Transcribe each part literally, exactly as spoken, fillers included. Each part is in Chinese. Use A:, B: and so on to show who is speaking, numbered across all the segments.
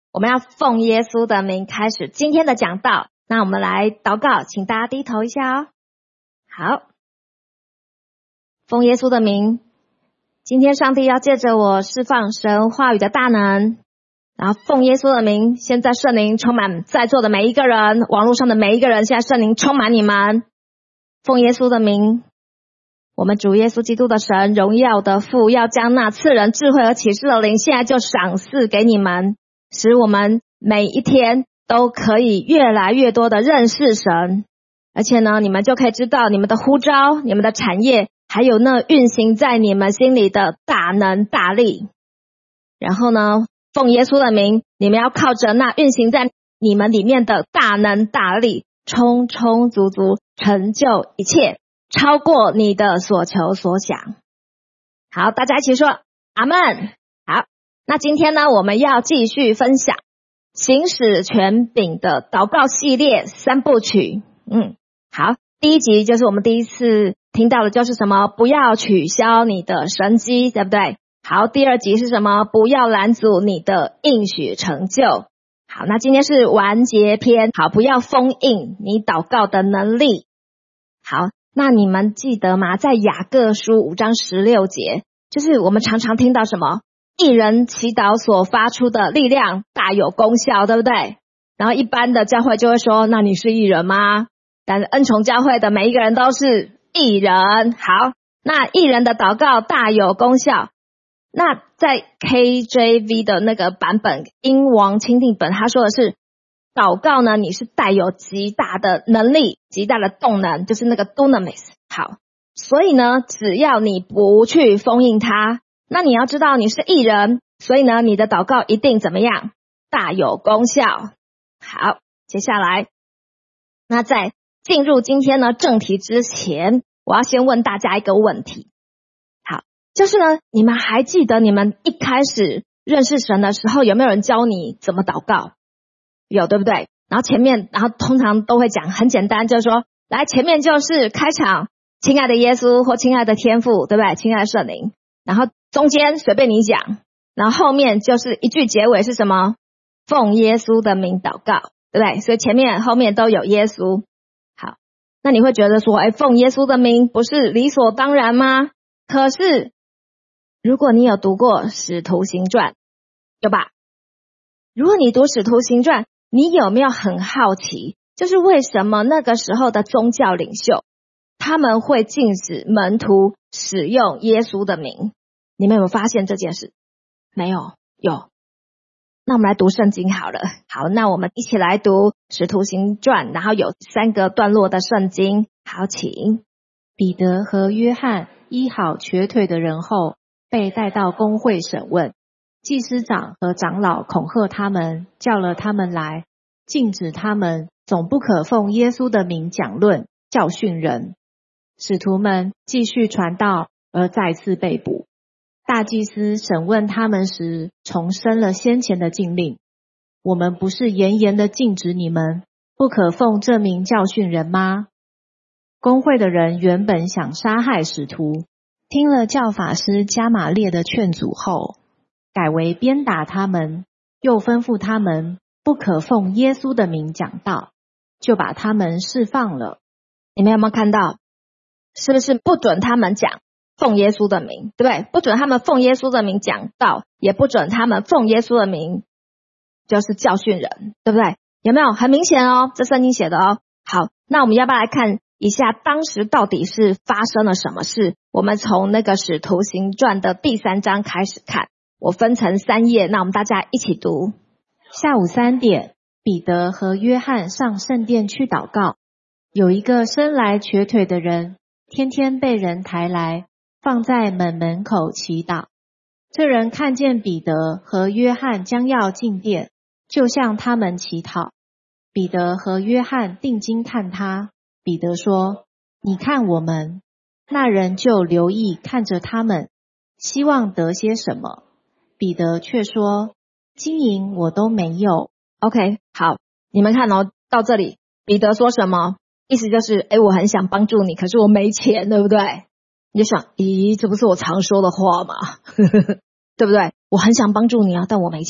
A: 我们要奉耶稣的名开始今天的讲道。那我们来祷告，请大家低头一下哦。好，奉耶稣的名，今天上帝要借着我释放神话语的大能，然后奉耶稣的名，现在圣灵充满在座的每一个人，网络上的每一个人，现在圣灵充满你们。奉耶稣的名，我们主耶稣基督的神，荣耀的父，要将那赐人智慧和启示的灵，现在就赏赐给你们，使我们每一天都可以越来越多的认识神。而且呢，你们就可以知道你们的呼召，你们的产业，还有那运行在你们心里的大能大力。然后呢，奉耶稣的名，你们要靠着那运行在你们里面的大能大力，充充足足成就一切，超过你的所求所想。好，大家一起说阿们。好，那今天呢，我们要继续分享行使权柄的祷告系列三部曲。嗯，好，第一集就是我们第一次听到的，就是什么？不要取消你的神迹，对不对？好，第二集是什么？不要拦阻你的应许成就。好，那今天是完结篇。好，不要封印你祷告的能力。好，那你们记得吗？在雅各书五章十六节，就是我们常常听到什么？一人祈祷所发出的力量大有功效，对不对？然后一般的教会就会说，那你是义人吗？但是恩宠教会的每一个人都是义人。好，那义人的祷告大有功效。那在 K J V 的那个版本，英王钦定本，他说的是祷告呢，你是带有极大的能力，极大的动能，就是那个 dunamis。 好，所以呢，只要你不去封印它，那你要知道你是义人，所以呢，你的祷告一定怎么样？大有功效。好，接下来，那在进入今天呢正题之前，我要先问大家一个问题。好，就是呢，你们还记得你们一开始认识神的时候，有没有人教你怎么祷告？有，对不对？然后前面，然后通常都会讲很简单，就是说，来，前面就是开场，亲爱的耶稣或亲爱的天父，对不对？亲爱的圣灵。然后中间随便你讲，然后后面就是一句结尾是什么？奉耶稣的名祷告，对不对？所以前面后面都有耶稣。好，那你会觉得说，哎，奉耶稣的名不是理所当然吗？可是如果你有读过使徒行传，有吧？如果你读使徒行传，你有没有很好奇，就是为什么那个时候的宗教领袖他们会禁止门徒使用耶稣的名？你们有没有发现这件事？没有？有。那我们来读圣经好了。好，那我们一起来读使徒行传，然后有三个段落的圣经。好，请。
B: 彼得和约翰医好瘸腿的人后，被带到公会审问。祭司长和长老恐吓他们，叫了他们来，禁止他们总不可奉耶稣的名讲论，教训人。使徒们继续传道，而再次被捕。大祭司审问他们时，重申了先前的禁令。我们不是严严的禁止你们，不可奉这名教训人吗？公会的人原本想杀害使徒，听了教法师加玛列的劝阻后，改为鞭打他们，又吩咐他们不可奉耶稣的名讲道，就把他们释放了。
A: 你们有没有看到？是不是不准他们讲奉耶稣的名，对不对？不准他们奉耶稣的名讲道，也不准他们奉耶稣的名就是教训人，对不对？有没有很明显哦？这圣经写的哦。好，那我们要不要来看一下当时到底是发生了什么事？我们从那个使徒行传的第三章开始看，我分成三页，那我们大家一起读。
B: 下午三点，彼得和约翰上圣殿去祷告。有一个生来瘸腿的人，天天被人抬来，放在门门口祈祷。这人看见彼得和约翰将要进殿，就向他们祈祷。彼得和约翰定睛看他，彼得说：你看我们。那人就留意看着他们，希望得些什么。彼得却说：金银我都没有。
A: OK， 好，你们看哦，到这里彼得说什么？意思就是，诶，我很想帮助你，可是我没钱，对不对？你就想，咦，这不是我常说的话吗？对不对？我很想帮助你啊，但我没钱。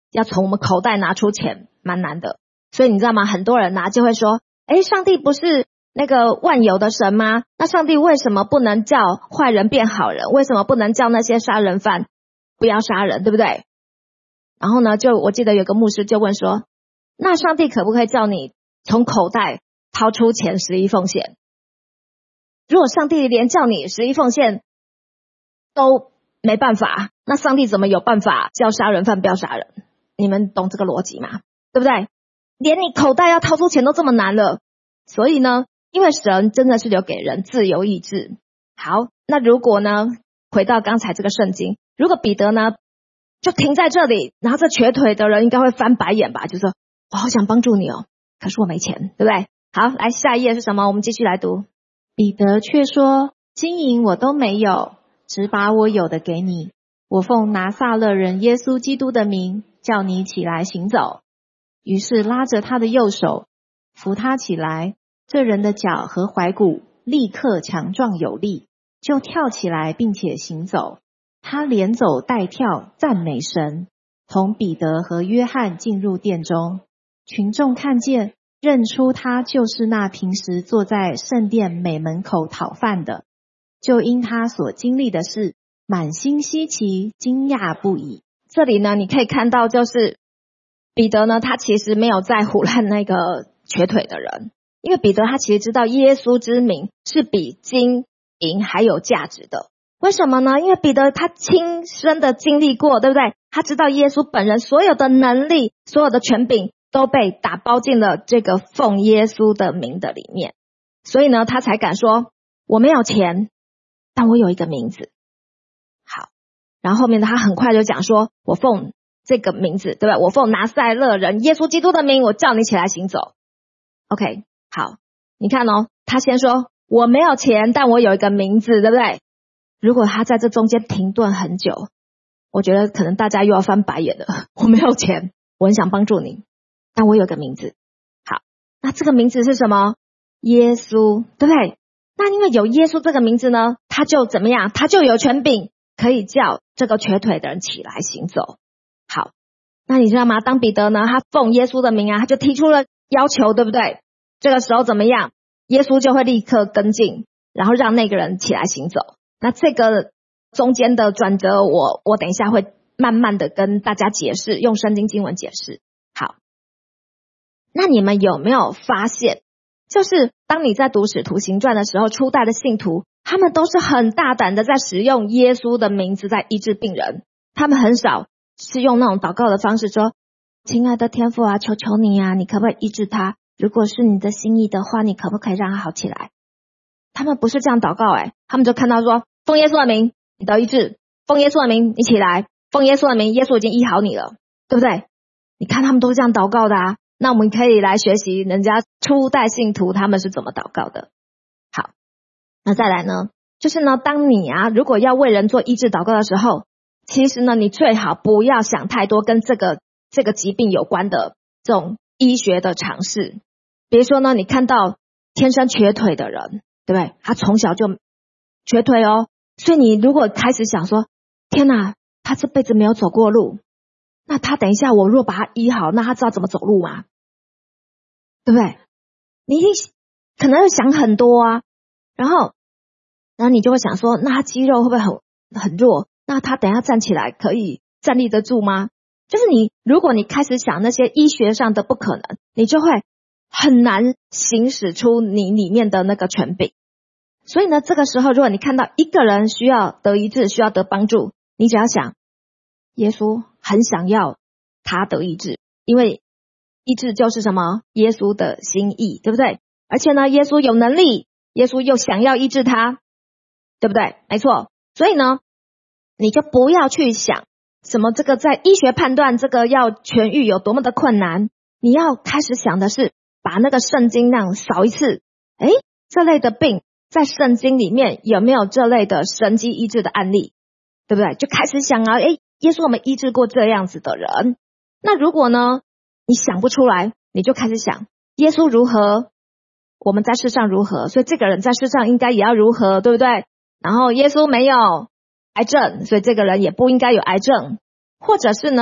A: 要从我们口袋拿出钱蛮难的。所以你知道吗？很多人啊就会说，诶，上帝不是那个万有的神吗？那上帝为什么不能叫坏人变好人？为什么不能叫那些杀人犯不要杀人，对不对？然后呢，就我记得有个牧师就问说，那上帝可不可以叫你从口袋掏出钱十一奉献？如果上帝连叫你十一奉献都没办法，那上帝怎么有办法叫杀人犯不要杀人？你们懂这个逻辑吗？对不对？连你口袋要掏出钱都这么难了。所以呢，因为神真的是留给人自由意志。好，那如果呢，回到刚才这个圣经，如果彼得呢就停在这里，然后这瘸腿的人应该会翻白眼吧，就说我好想帮助你哦，可是我没钱，对不对？好，来下一页是什么？我们继续来读。
B: 彼得却说，金银我都没有，只把我有的给你。我奉拿撒勒人耶稣基督的名，叫你起来行走。于是拉着他的右手，扶他起来，这人的脚和踝骨立刻强壮有力，就跳起来并且行走。他连走带跳，赞美神，同彼得和约翰进入殿中。群众看见，认出他就是那平时坐在圣殿美门口讨饭的，就因他所经历的事，满心稀奇，惊讶不已。
A: 这里呢，你可以看到就是彼得呢，他其实没有在唬烂那个瘸腿的人，因为彼得他其实知道耶稣之名是比金银还有价值的。为什么呢？因为彼得他亲身的经历过，对不对？他知道耶稣本人所有的能力，所有的权柄都被打包进了这个奉耶稣的名的里面，所以呢，他才敢说我没有钱，但我有一个名字。好，然后后面他很快就讲说，我奉这个名字，对吧？我奉拿撒勒人耶稣基督的名，我叫你起来行走。 OK， 好，你看哦，他先说我没有钱，但我有一个名字，对不对？如果他在这中间停顿很久，我觉得可能大家又要翻白眼了。我没有钱，我很想帮助你，但我有个名字。好，那这个名字是什么？耶稣，对不对？那因为有耶稣这个名字呢，他就怎么样？他就有权柄可以叫这个瘸腿的人起来行走。好，那你知道吗？当彼得呢，他奉耶稣的名啊，他就提出了要求，对不对？这个时候怎么样？耶稣就会立刻跟进，然后让那个人起来行走。那这个中间的转折，我我等一下会慢慢的跟大家解释，用圣经经文解释。好，那你们有没有发现，就是当你在读使徒行传的时候，初代的信徒他们都是很大胆的在使用耶稣的名字在医治病人，他们很少是用那种祷告的方式说，亲爱的天父啊，求求你啊，你可不可以医治他？如果是你的心意的话，你可不可以让他好起来？他们不是这样祷告，诶，他们就看到说，奉耶稣的名你得医治，奉耶稣的名你起来，奉耶稣的名耶稣已经医好你了，对不对？你看他们都是这样祷告的啊。那我们可以来学习人家初代信徒他们是怎么祷告的。好，那再来呢，就是呢，当你啊如果要为人做医治祷告的时候，其实呢你最好不要想太多跟这个这个疾病有关的这种医学的常识。比如说呢，你看到天生瘸腿的人，对不对？他从小就瘸腿哦，所以你如果开始想说，天哪，他这辈子没有走过路，那他等一下我若把他医好，那他知道怎么走路吗？对不对？你可能会想很多啊，然后然后你就会想说，那他肌肉会不会很很弱？那他等一下站起来可以站立得住吗？就是你如果你开始想那些医学上的不可能，你就会很难行使出你里面的那个权柄。所以呢，这个时候如果你看到一个人需要得医治，需要得帮助，你只要想，耶稣很想要他得医治，因为医治就是什么？耶稣的心意，对不对？而且呢，耶稣有能力，耶稣又想要医治他，对不对？没错。所以呢，你就不要去想什么这个在医学判断这个要痊愈有多么的困难，你要开始想的是把那个圣经那样扫一次，诶，这类的病在圣经里面有没有这类的神迹医治的案例，对不对？就开始想啊，诶，耶稣我们医治过这样子的人。那如果呢你想不出来，你就开始想耶稣如何，我们在世上如何，所以这个人在世上应该也要如何，对不对？然后耶稣没有癌症，所以这个人也不应该有癌症。或者是呢，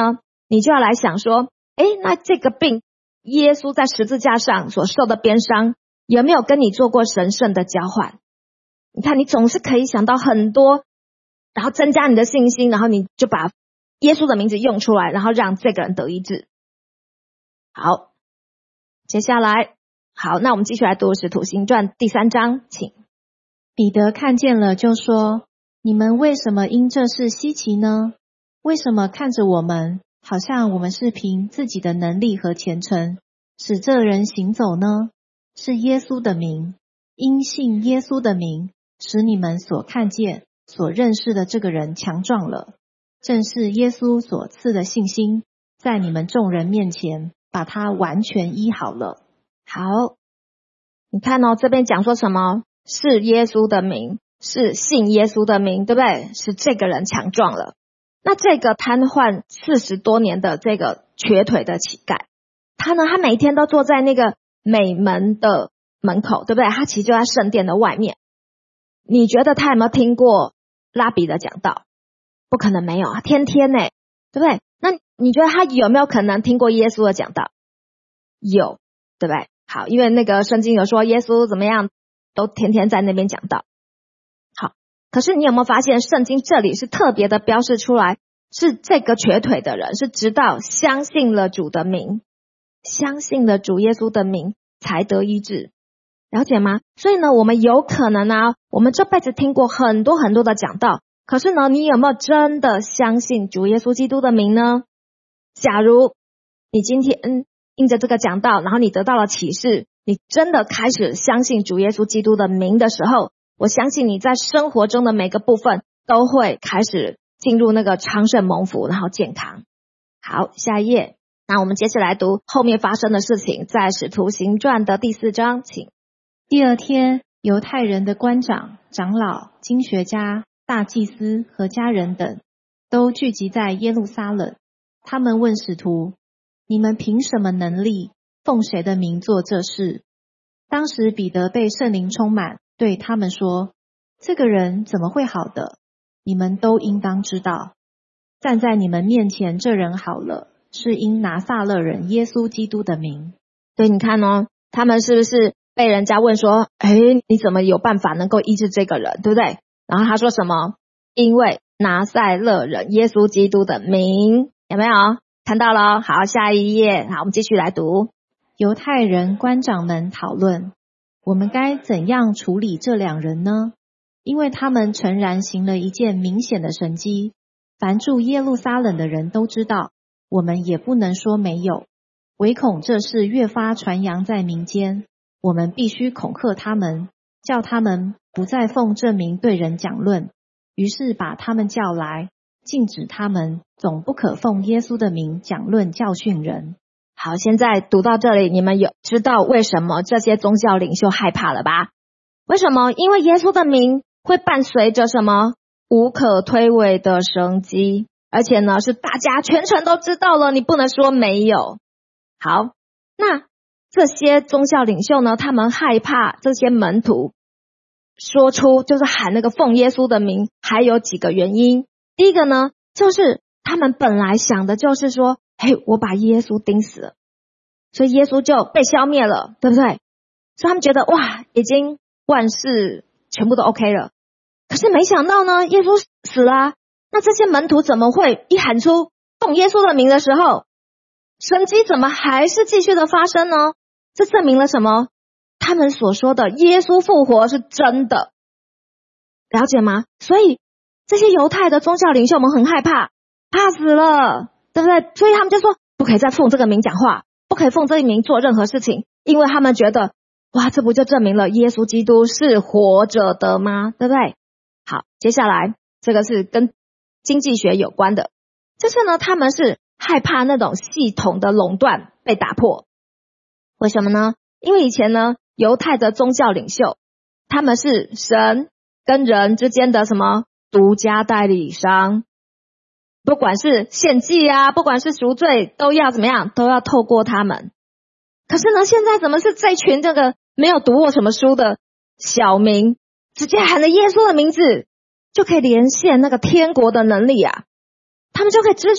A: 你就要来想说，诶，那这个病，耶稣在十字架上所受的鞭伤，有没有跟你做过神圣的交换？你看，你总是可以想到很多，然后增加你的信心，然后你就把耶稣的名字用出来，然后让这个人得医治。好，接下来，好，那我们继续来读《使徒行传》第三章，请。
B: 彼得看见了，就说：你们为什么因这事稀奇呢？为什么看着我们，好像我们是凭自己的能力和虔诚使这人行走呢？是耶稣的名，因信耶稣的名，使你们所看见、所认识的这个人强壮了。正是耶稣所赐的信心，在你们众人面前把他完全医好了。
A: 好，你看哦，这边讲说什么？是耶稣的名，是信耶稣的名，对不对？是这个人强壮了。那这个瘫痪四十多年的这个瘸腿的乞丐，他呢，他每天都坐在那个美门的门口，对不对？他其实就在圣殿的外面。你觉得他有没有听过拉比的讲道？不可能没有啊，天天呢，对不对？那你觉得他有没有可能听过耶稣的讲道？有，对不对？好，因为那个圣经有说耶稣怎么样，都天天在那边讲道。好，可是你有没有发现圣经这里是特别的标示出来，是这个瘸腿的人是直到相信了主的名，相信了主耶稣的名才得医治，了解吗？所以呢，我们有可能啊，我们这辈子听过很多很多的讲道，可是呢，你有没有真的相信主耶稣基督的名呢？假如你今天嗯因着这个讲道，然后你得到了启示，你真的开始相信主耶稣基督的名的时候，我相信你在生活中的每个部分都会开始进入那个昌盛蒙福，然后健康。好，下一页。那我们接着来读后面发生的事情，在使徒行传的第四章，请。
B: 第二天，犹太人的官长、长老、经学家、大祭司和家人等都聚集在耶路撒冷。他们问使徒：你们凭什么能力，奉谁的名做这事？当时彼得被圣灵充满，对他们说：这个人怎么会好的？你们都应当知道，站在你们面前这人好了，是因拿撒勒人耶稣基督的名。
A: 对，你看哦，他们是不是被人家问说，诶，你怎么有办法能够医治这个人，对不对？然后他说什么？因为拿撒勒人耶稣基督的名，有没有看到了？好，下一页。好，我们继续来读。
B: 犹太人官长们讨论，我们该怎样处理这两人呢？因为他们诚然行了一件明显的神迹，凡住耶路撒冷的人都知道，我们也不能说没有，唯恐这事越发传扬在民间，我们必须恐吓他们，叫他们不再奉这名对人讲论。于是把他们叫来，禁止他们总不可奉耶稣的名讲论教训人。
A: 好，现在读到这里，你们有知道为什么这些宗教领袖害怕了吧？为什么？因为耶稣的名会伴随着什么？无可推诿的神迹，而且呢是大家全程都知道了，你不能说没有。好，那这些宗教领袖呢，他们害怕这些门徒说出就是喊那个奉耶稣的名，还有几个原因。第一个呢，就是他们本来想的就是说，嘿，我把耶稣钉死了，所以耶稣就被消灭了，对不对？所以他们觉得哇，已经万事全部都 OK 了。可是没想到呢，耶稣死了啊，那这些门徒怎么会一喊出奉耶稣的名的时候，神迹怎么还是继续的发生呢？这证明了什么？他们所说的耶稣复活是真的，了解吗？所以这些犹太的宗教领袖们很害怕，怕死了，对不对？所以他们就说不可以再奉这个名讲话，不可以奉这个名做任何事情，因为他们觉得哇，这不就证明了耶稣基督是活着的吗？对不对？好，接下来这个是跟经济学有关的，就是呢，他们是害怕那种系统的垄断被打破。为什么呢？因为以前呢，犹太的宗教领袖，他们是神跟人之间的什么独家代理商，不管是献祭啊，不管是赎罪，都要怎么样，都要透过他们。可是呢，现在怎么是这群这个没有读过什么书的小民，直接喊了耶稣的名字，就可以连线那个天国的能力啊？他们就可以支取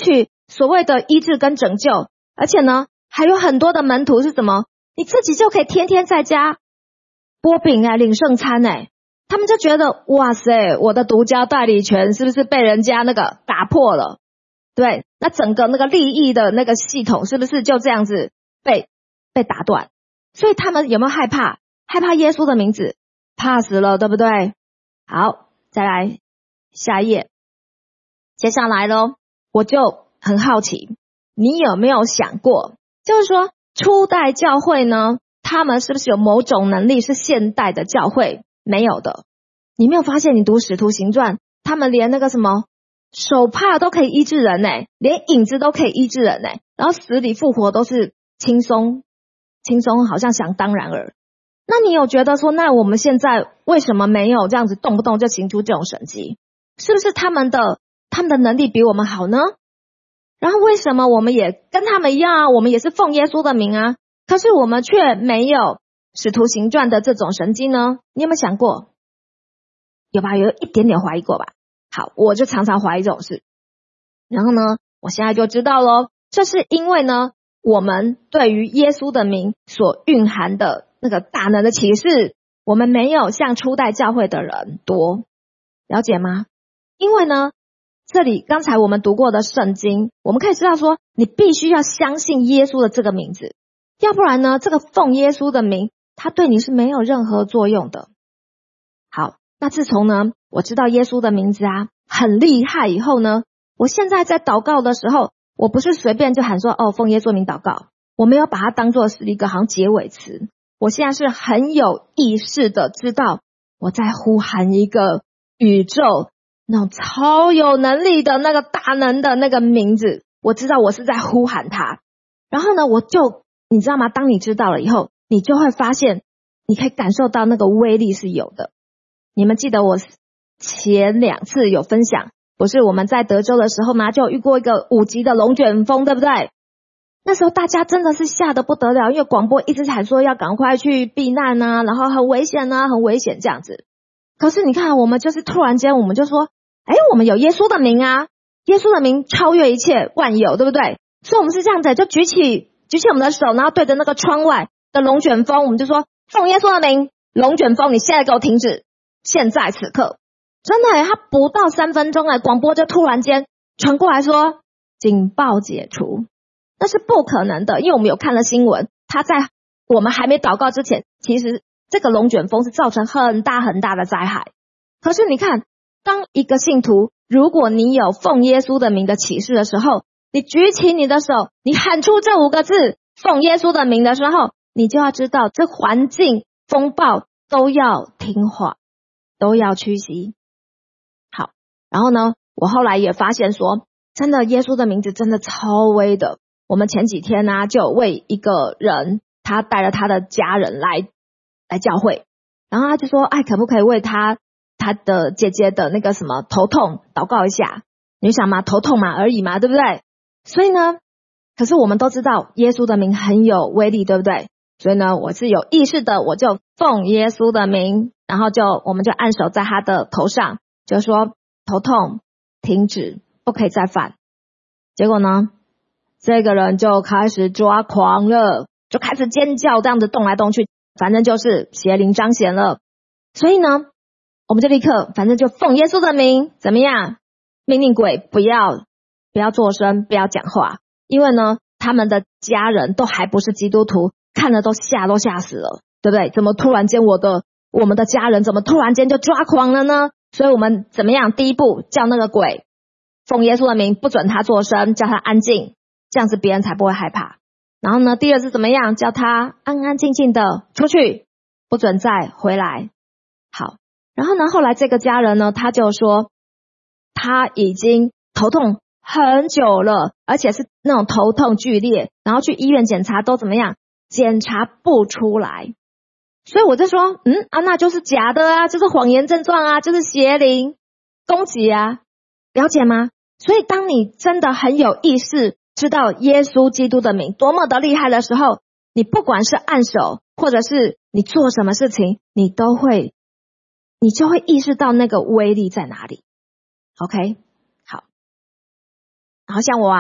A: 所谓的医治跟拯救，而且呢还有很多的门徒是什么？你自己就可以天天在家剥饼哎，领圣餐哎，他们就觉得哇塞，我的独家代理权是不是被人家那个打破了？对，那整个那个利益的那个系统是不是就这样子被被打断？所以他们有没有害怕？害怕耶稣的名字，怕死了，对不对？好，再来下一页。接下来咯，我就很好奇，你有没有想过，就是说初代教会呢，他们是不是有某种能力是现代的教会没有的？你没有发现你读使徒行传，他们连那个什么手帕都可以医治人欸，连影子都可以医治人欸，然后死里复活都是轻松轻松，好像想当然尔。那你有觉得说，那我们现在为什么没有这样子动不动就行出这种神迹？是不是他们的他们的能力比我们好呢？然后为什么我们也跟他们一样啊？我们也是奉耶稣的名啊，可是我们却没有使徒行传的这种神迹呢？你有没有想过？有吧？有一点点怀疑过吧？好，我就常常怀疑这种事。然后呢，我现在就知道咯，这是因为呢，我们对于耶稣的名所蕴含的那个大能的启示，我们没有像初代教会的人多，了解吗？因为呢，这里刚才我们读过的圣经，我们可以知道说，你必须要相信耶稣的这个名字，要不然呢，这个奉耶稣的名，它对你是没有任何作用的。好，那自从呢，我知道耶稣的名字啊很厉害以后呢，我现在在祷告的时候，我不是随便就喊说哦奉耶稣名祷告，我没有把它当作是一个好像结尾词，我现在是很有意识的知道我在呼喊一个宇宙那种超有能力的那个大能的那个名字，我知道我是在呼喊它。然后呢，我就你知道吗？当你知道了以后，你就会发现你可以感受到那个威力是有的。你们记得我前两次有分享，不是我们在德州的时候嘛，就有遇过一个五级的龙卷风，对不对？那时候大家真的是吓得不得了，因为广播一直喊说要赶快去避难啊，然后很危险啊，很危险这样子。可是你看，我们就是突然间我们就说，诶，我们有耶稣的名啊，耶稣的名超越一切万有，对不对？所以我们是这样子，就举起举起我们的手，然后对着那个窗外的龙卷风，我们就说奉耶稣的名，龙卷风你现在给我停止，现在此刻。真的耶，他不到三分钟耶，广播就突然间传过来说警报解除。那是不可能的，因为我们有看了新闻，他在我们还没祷告之前，其实这个龙卷风是造成很大很大的灾害。可是你看，当一个信徒，如果你有奉耶稣的名的启示的时候，你举起你的手，你喊出这五个字奉耶稣的名的时候，你就要知道这环境风暴都要听话，都要屈膝。好，然后呢，我后来也发现说，真的耶稣的名字真的超威的。我们前几天啊，就有为一个人，他带了他的家人来来教会，然后他就说，哎，可不可以为他他的姐姐的那个什么头痛祷告一下？你想嘛，头痛嘛而已嘛，对不对？所以呢，可是我们都知道耶稣的名很有威力，对不对？所以呢，我是有意识的，我就奉耶稣的名，然后就我们就按手在他的头上，就说头痛停止，不可以再犯。结果呢，这个人就开始抓狂了，就开始尖叫，这样子动来动去，反正就是邪灵彰显了。所以呢，我们就立刻反正就奉耶稣的名，怎么样？命令鬼不要不要作声，不要讲话，因为呢他们的家人都还不是基督徒，看了都吓都吓死了，对不对？怎么突然间我的我们的家人怎么突然间就抓狂了呢？所以我们怎么样？第一步叫那个鬼奉耶稣的名，不准他作声，叫他安静，这样子别人才不会害怕。然后呢，第二是怎么样？叫他安安静静的出去，不准再回来。好，然后呢，后来这个家人呢，他就说他已经头痛很久了，而且是那种头痛剧烈，然后去医院检查都怎么样？检查不出来。所以我就说，嗯啊，那就是假的啊，就是谎言症状啊，就是邪灵攻击啊，了解吗？所以当你真的很有意识知道耶稣基督的名多么的厉害的时候，你不管是按手或者是你做什么事情，你都会你就会意识到那个威力在哪里。 OK， 好。然后像我啊，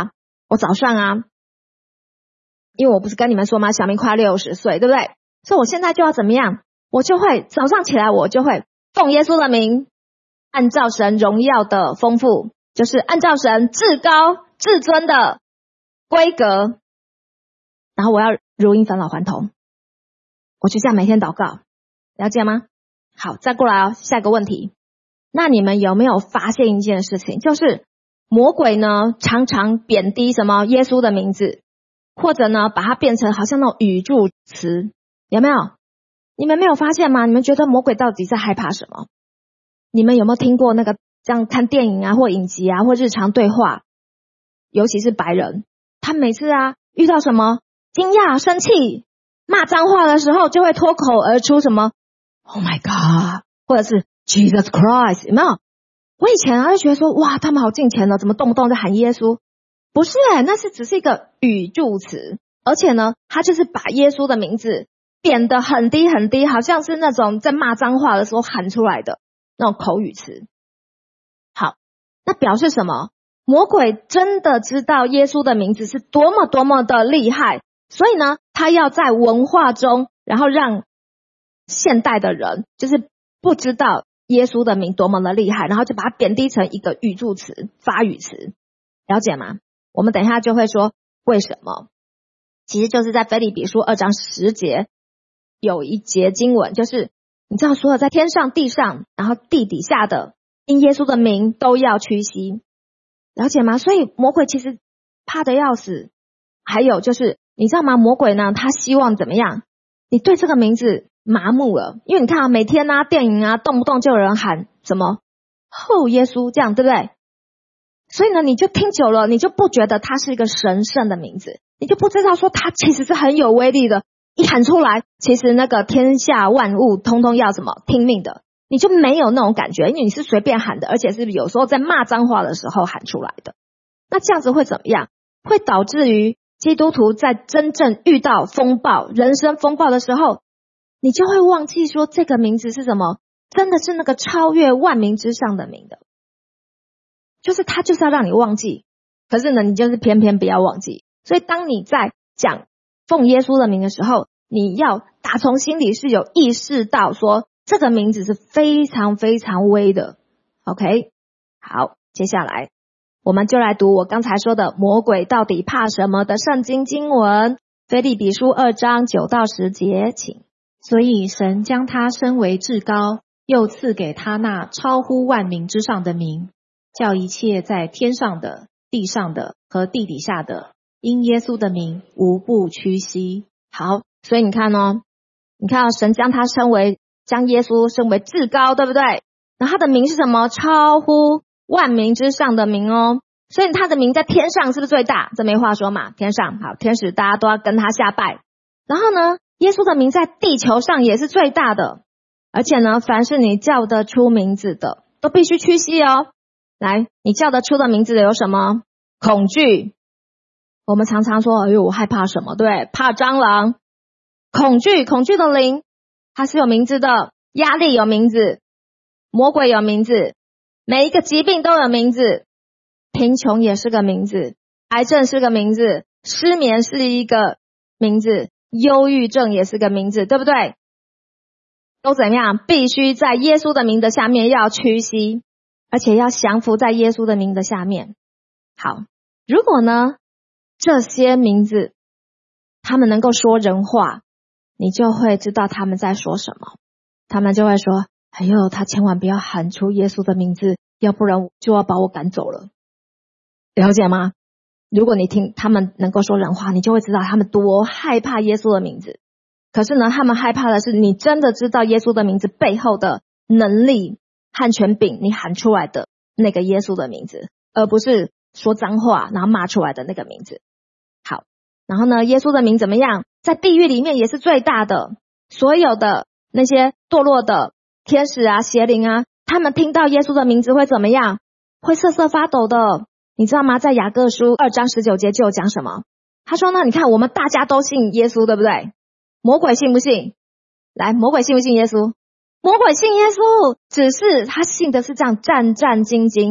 A: 我早上啊，因为我不是跟你们说吗，小明快六十岁，对不对？所以我现在就要怎么样？我就会早上起来，我就会奉耶稣的名，按照神荣耀的丰富，就是按照神至高至尊的规格，然后我要如因返老还童，我就这样每天祷告，了解吗？好，再过来哦，下一个问题。那你们有没有发现一件事情，就是魔鬼呢常常贬低什么耶稣的名字，或者呢把它变成好像那种语助词，有没有？你们没有发现吗？你们觉得魔鬼到底在害怕什么？你们有没有听过那个这样看电影啊或影集啊或日常对话，尤其是白人，他每次啊遇到什么惊讶生气骂脏话的时候，就会脱口而出什么 Oh my God 或者是 Jesus Christ， 有没有？我以前啊就觉得说，哇，他们好敬虔了，怎么动不动就喊耶稣？不是诶、欸、那是只是一个语助词，而且呢他就是把耶稣的名字贬得很低很低，好像是那种在骂脏话的时候喊出来的那种口语词。好，那表示什么？魔鬼真的知道耶稣的名字是多么多么的厉害，所以呢他要在文化中，然后让现代的人就是不知道耶稣的名多么的厉害，然后就把它贬低成一个语助词发语词，了解吗？我们等一下就会说为什么。其实就是在腓立比书二章十节有一节经文，就是你知道所有在天上地上然后地底下的因耶稣的名都要屈膝，了解吗？所以魔鬼其实怕得要死。还有就是你知道吗？魔鬼呢他希望怎么样？你对这个名字麻木了，因为你看啊，每天啊电影啊动不动就有人喊什么后耶稣这样，对不对？所以呢你就听久了，你就不觉得它是一个神圣的名字，你就不知道说它其实是很有威力的，一喊出来其实那个天下万物通通要什么听命的，你就没有那种感觉，因为你是随便喊的，而且是有时候在骂脏话的时候喊出来的。那这样子会怎么样？会导致于基督徒在真正遇到风暴人生风暴的时候，你就会忘记说这个名字是什么，真的是那个超越万名之上的名的，就是他就是要让你忘记，可是呢你就是偏偏不要忘记。所以当你在讲奉耶稣的名的时候，你要打从心里是有意识到说这个名字是非常非常威的。 OK， 好，接下来我们就来读我刚才说的魔鬼到底怕什么的圣经经文，腓立比书二章九到十节，请。
B: 所以神将他升为至高，又赐给他那超乎万名之上的名，叫一切在天上的地上的和地底下的因耶稣的名无不屈膝。
A: 好，所以你看哦，你看到神将他升为将耶稣升为至高，对不对？然后他的名是什么？超乎万名之上的名哦，所以他的名在天上是不是最大？这没话说嘛，天上好，天使大家都要跟他下拜。然后呢耶稣的名在地球上也是最大的，而且呢凡是你叫得出名字的都必须屈膝哦。来，你叫得出的名字的有什么？恐惧，我们常常说哎呦我害怕什么，对，怕蟑螂。恐惧，恐惧的灵它是有名字的，压力有名字，魔鬼有名字，每一个疾病都有名字，贫穷也是个名字，癌症是个名字，失眠是一个名字，忧郁症也是个名字，对不对？都怎样？必须在耶稣的名的下面要屈膝，而且要降服在耶稣的名的下面。好，如果呢这些名字他们能够说人话，你就会知道他们在说什么。他们就会说哎呦他千万不要喊出耶稣的名字，要不然就要把我赶走了，了解吗？如果你听他们能够说人话，你就会知道他们多害怕耶稣的名字。可是呢他们害怕的是你真的知道耶稣的名字背后的能力和权柄，你喊出来的那个耶稣的名字，而不是说脏话然后骂出来的那个名字。好，然后呢耶稣的名怎么样？在地狱里面也是最大的，所有的那些堕落的天使啊邪灵啊，他们听到耶稣的名字会怎么样？会瑟瑟发抖的。你知道吗？在雅各书二章十九节就有讲什么？他说呢，你看我们大家都信耶稣，对不对？魔鬼信不信？来，魔鬼信不信耶稣？魔鬼信耶稣，只是他信的是这样战战兢兢，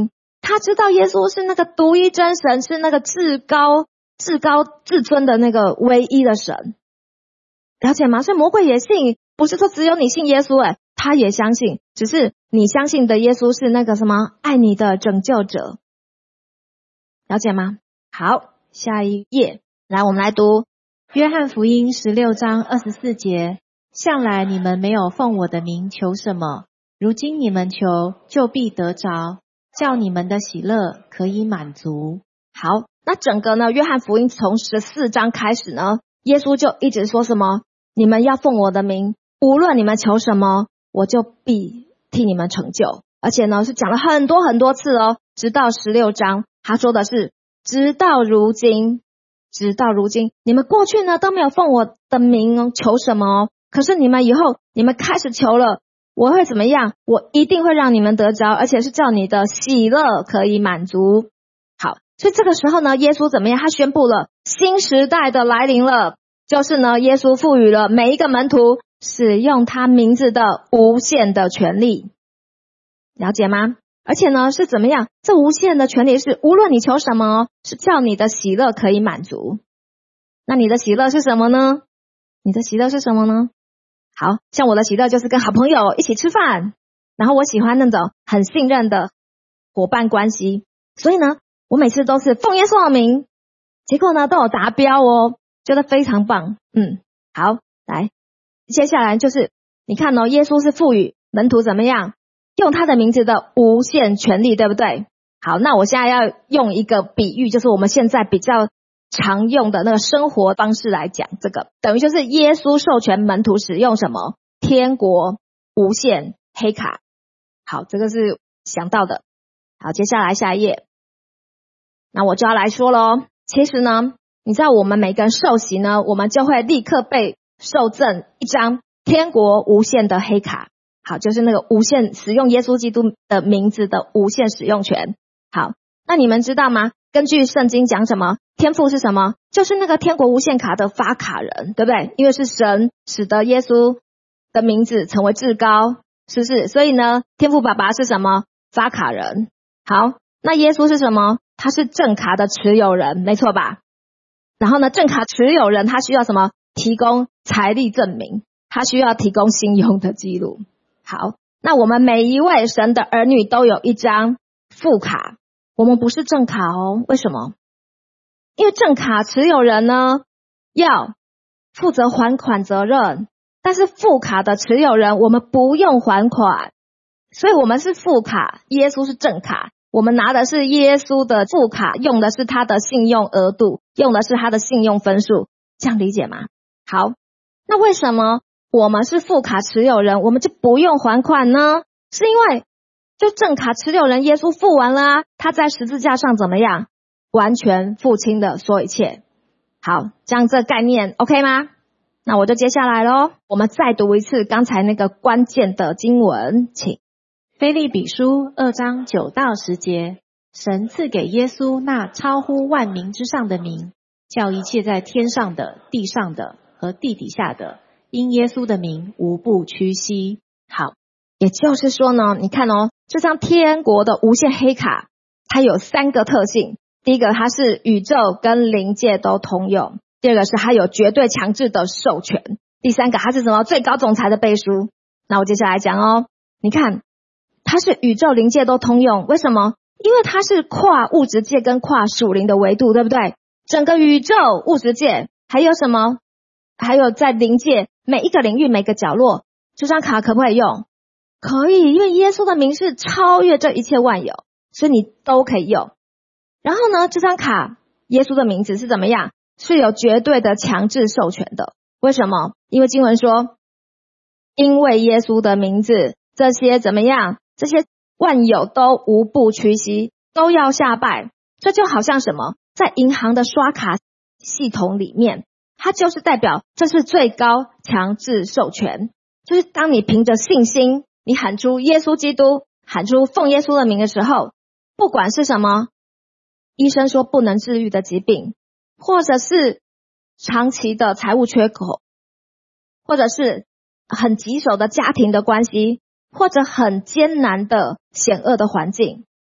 A: 他知道耶稣是那个独一真神，是那个至高、至高、至尊的那个唯一的神。了解吗？所以魔鬼也信，不是说只有你信耶稣，诶，他也相信，只是你相信的耶稣是那个什么爱你的拯救者。了解吗？好，下一页，来我们来读
B: 约翰福音十六章二十四节，向来你们没有奉我的名求什么，如今你们求，就必得着，叫你们的喜乐可以满足。
A: 好，那整个呢，约翰福音从十四章开始呢，耶稣就一直说什么，你们要奉我的名，无论你们求什么，我就必替你们成就。而且呢，是讲了很多很多次哦，直到十六章，他说的是直到如今，直到如今，你们过去呢都没有奉我的名哦求什么哦，可是你们以后你们开始求了，我会怎么样？我一定会让你们得着，而且是叫你的喜乐可以满足。好，所以这个时候呢，耶稣怎么样？他宣布了新时代的来临了，就是呢，耶稣赋予了每一个门徒使用他名字的无限的权利。了解吗？而且呢，是怎么样？这无限的权利是无论你求什么，是叫你的喜乐可以满足。那你的喜乐是什么呢？你的喜乐是什么呢？好，像我的喜乐就是跟好朋友一起吃饭，然后我喜欢那种很信任的伙伴关系，所以呢，我每次都是奉耶稣的名，结果呢都有达标哦，觉得非常棒。嗯，好，来，接下来就是你看哦，耶稣是赋予门徒怎么样？用他的名字的无限权利，对不对？好，那我现在要用一个比喻，就是我们现在比较常用的那个生活方式来讲，这个等于就是耶稣授权门徒使用什么？天国无限黑卡。好，这个是想到的。好，接下来下一页，那我就要来说咯。其实呢，你知道我们每个人受洗呢，我们就会立刻被受赠一张天国无限的黑卡。好，就是那个无限使用耶稣基督的名字的无限使用权。好，那你们知道吗？根据圣经讲什么？天父是什么？就是那个天国无限卡的发卡人，对不对？因为是神使得耶稣的名字成为至高，是不是？所以呢，天父爸爸是什么？发卡人。好，那耶稣是什么？他是正卡的持有人，没错吧？然后呢，正卡持有人他需要什么？提供财力证明，他需要提供信用的记录。好，那我们每一位神的儿女都有一张副卡，我们不是正卡哦。为什么？因为正卡持有人呢要负责还款责任，但是副卡的持有人我们不用还款，所以我们是副卡，耶稣是正卡，我们拿的是耶稣的副卡，用的是他的信用额度，用的是他的信用分数，这样理解吗？好，那为什么我们是副卡持有人，我们就不用还款呢？是因为就正卡持有人耶稣付完了啊，他在十字架上怎么样？完全付清的所有一切。好，这样这概念 OK 吗？那我就接下来咯，我们再读一次刚才那个关键的经文，请。
B: 腓立比书二章九到十节，神赐给耶稣那超乎万名之上的名，叫一切在天上的、地上的和地底下的，因耶稣的名无不屈膝。
A: 好，也就是说呢，你看哦，这张天国的无限黑卡，它有三个特性。第一个，它是宇宙跟灵界都通用；第二个是它有绝对强制的授权；第三个，它是什么？最高总裁的背书。那我接下来讲哦，你看，它是宇宙灵界都通用，为什么？因为它是跨物质界跟跨属灵的维度，对不对？整个宇宙物质界还有什么？还有在灵界每一个领域每个角落，这张卡可不可以用？可以，因为耶稣的名是超越这一切万有，所以你都可以用。然后呢，这张卡耶稣的名字是怎么样？是有绝对的强制授权的。为什么？因为经文说，因为耶稣的名字，这些怎么样？这些万有都无不屈膝，都要下拜。这就好像什么？在银行的刷卡系统里面，它就是代表这是最高强制授权，就是当你凭着信心，你喊出耶稣基督，喊出奉耶稣的名的时候，不管是什么医生说不能治愈的疾病，或者是长期的财务缺口，或者是很棘手的家庭的关系，或者很艰难的险恶的环境，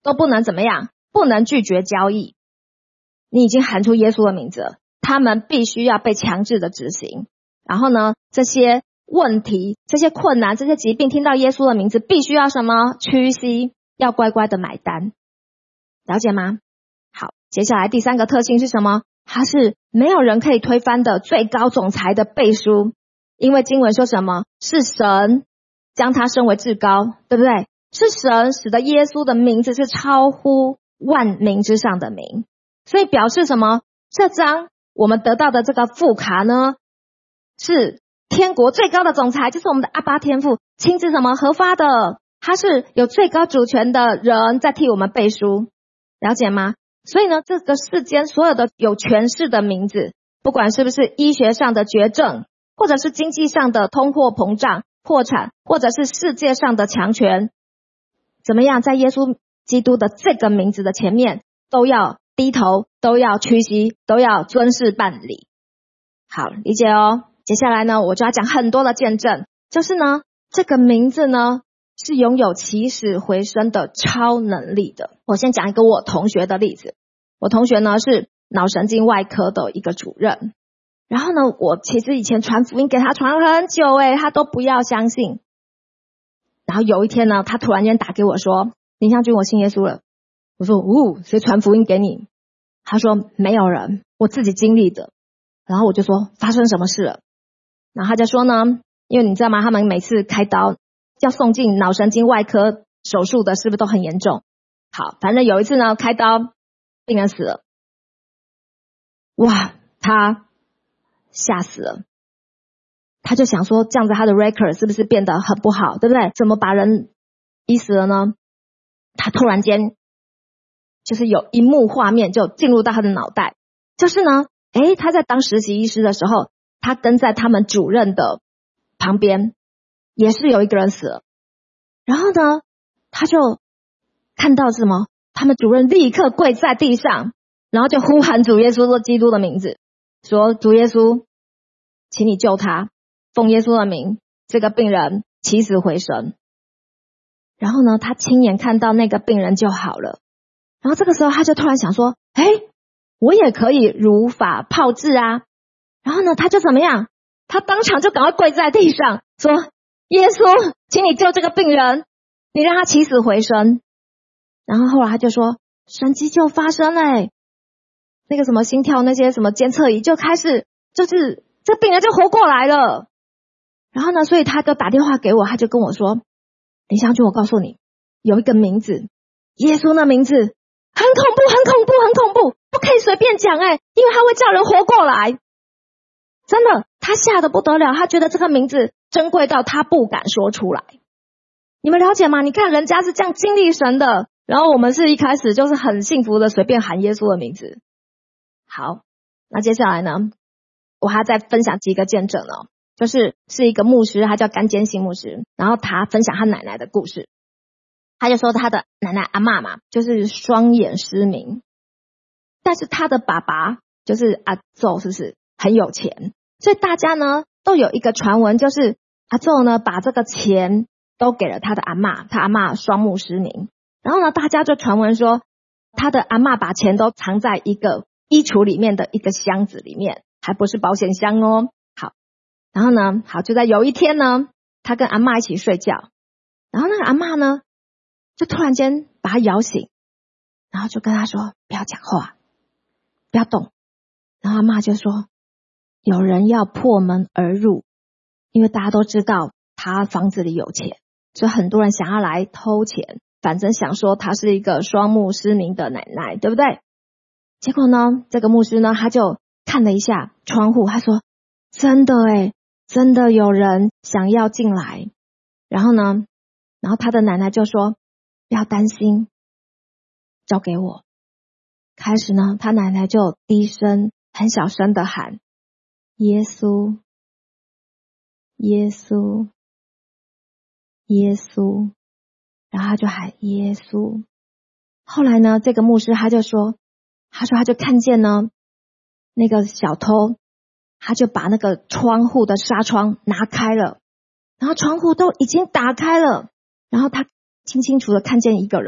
A: 都不能怎么样，不能拒绝交易。你已经喊出耶稣的名字了，他们必须要被强制的执行。然后呢，这些问题、这些困难、这些疾病，听到耶稣的名字，必须要什么？屈膝，要乖乖的买单。了解吗？好，接下来第三个特性是什么？它是没有人可以推翻的最高总裁的背书。因为经文说什么？是神将他升为至高，对不对？是神使得耶稣的名字是超乎万名之上的名。所以表示什么？这张我们得到的这个副卡呢，是天国最高的总裁，就是我们的阿爸天父亲自什么核发的，他是有最高主权的人在替我们背书。了解吗？所以呢，这个世间所有的有权势的名字，不管是不是医学上的绝症，或者是经济上的通货膨胀、破产，或者是世界上的强权，怎么样，在耶稣基督的这个名字的前面，都要低头，都要屈膝，都要尊事办理。好，理解哦。接下来呢，我就要讲很多的见证，就是呢，这个名字呢，是拥有起死回生的超能力的。我先讲一个我同学的例子。我同学呢是脑神经外科的一个主任，然后呢，我其实以前传福音给他传很久诶，他都不要相信。然后有一天呢，他突然间打给我说：“林湘君，我信耶稣了。”我说：“哦，谁传福音给你？”他说：“没有人，我自己经历的。”然后我就说：“发生什么事了？”然后他就说呢，因为你知道吗，他们每次开刀要送进脑神经外科手术的，是不是都很严重？好，反正有一次呢，开刀病人死了，哇，他吓死了。他就想说，这样子他的 record 是不是变得很不好，对不对？怎么把人医死了呢？他突然间就是有一幕画面就进入到他的脑袋，就是呢，诶，他在当实习医师的时候，他跟在他们主任的旁边，也是有一个人死了。然后呢，他就看到什么？他们主任立刻跪在地上，然后就呼喊主耶稣基督的名字，说：“主耶稣，请你救他，奉耶稣的名，这个病人起死回生。”然后呢，他亲眼看到那个病人就好了。然后这个时候他就突然想说：“诶，我也可以如法炮制啊。”然后呢，他就怎么样？他当场就赶快跪在地上，说：“耶稣，请你救这个病人，你让他起死回生。”然后后来他就说，神迹就发生了，那个什么心跳那些什么监测仪就开始，就是这病人就活过来了。然后呢，所以他就打电话给我，他就跟我说：“林湘君，我告诉你，有一个名字，耶稣的名字，很恐怖，很恐怖，很恐怖，不可以随便讲诶，因为他会叫人活过来。”真的，他吓得不得了，他觉得这个名字珍贵到他不敢说出来。你们了解吗？你看人家是这样经历神的，然后我们是一开始就是很幸福的随便喊耶稣的名字。好，那接下来呢，我还再分享几个见证哦，就是是一个牧师，他叫甘坚信牧师，然后他分享他奶奶的故事。他就说他的奶奶阿嬷嘛，就是双眼失明，但是他的爸爸就是阿祖，是不是很有钱？所以大家呢都有一个传闻，就是阿祖呢把这个钱都给了他的阿嬷，他阿嬷双目失明。然后呢，大家就传闻说，他的阿嬷把钱都藏在一个衣橱里面的一个箱子里面，还不是保险箱哦。好，然后呢，好，就在有一天呢，他跟阿嬷一起睡觉，然后那个阿嬷呢，就突然间把他摇醒，然后就跟他说：“不要讲话，不要动。”然后阿嬷就说：“有人要破门而入，因为大家都知道他房子里有钱，所以很多人想要来偷钱。反正想说他是一个双目失明的奶奶，对不对？”结果呢，这个牧师呢，他就看了一下窗户，他说：“真的诶，真的有人想要进来。”然后呢，然后他的奶奶就说：“不要担心，交给我。”开始呢，他奶奶就低声很小声的喊：“耶稣，耶稣，耶稣。”然后他就喊耶稣。后来呢，这个牧师他就说，他说他就看见呢，那个小偷，他就把那个窗户的纱窗拿开了，然后窗户都已经打开了，然后他清清楚的看见一个人，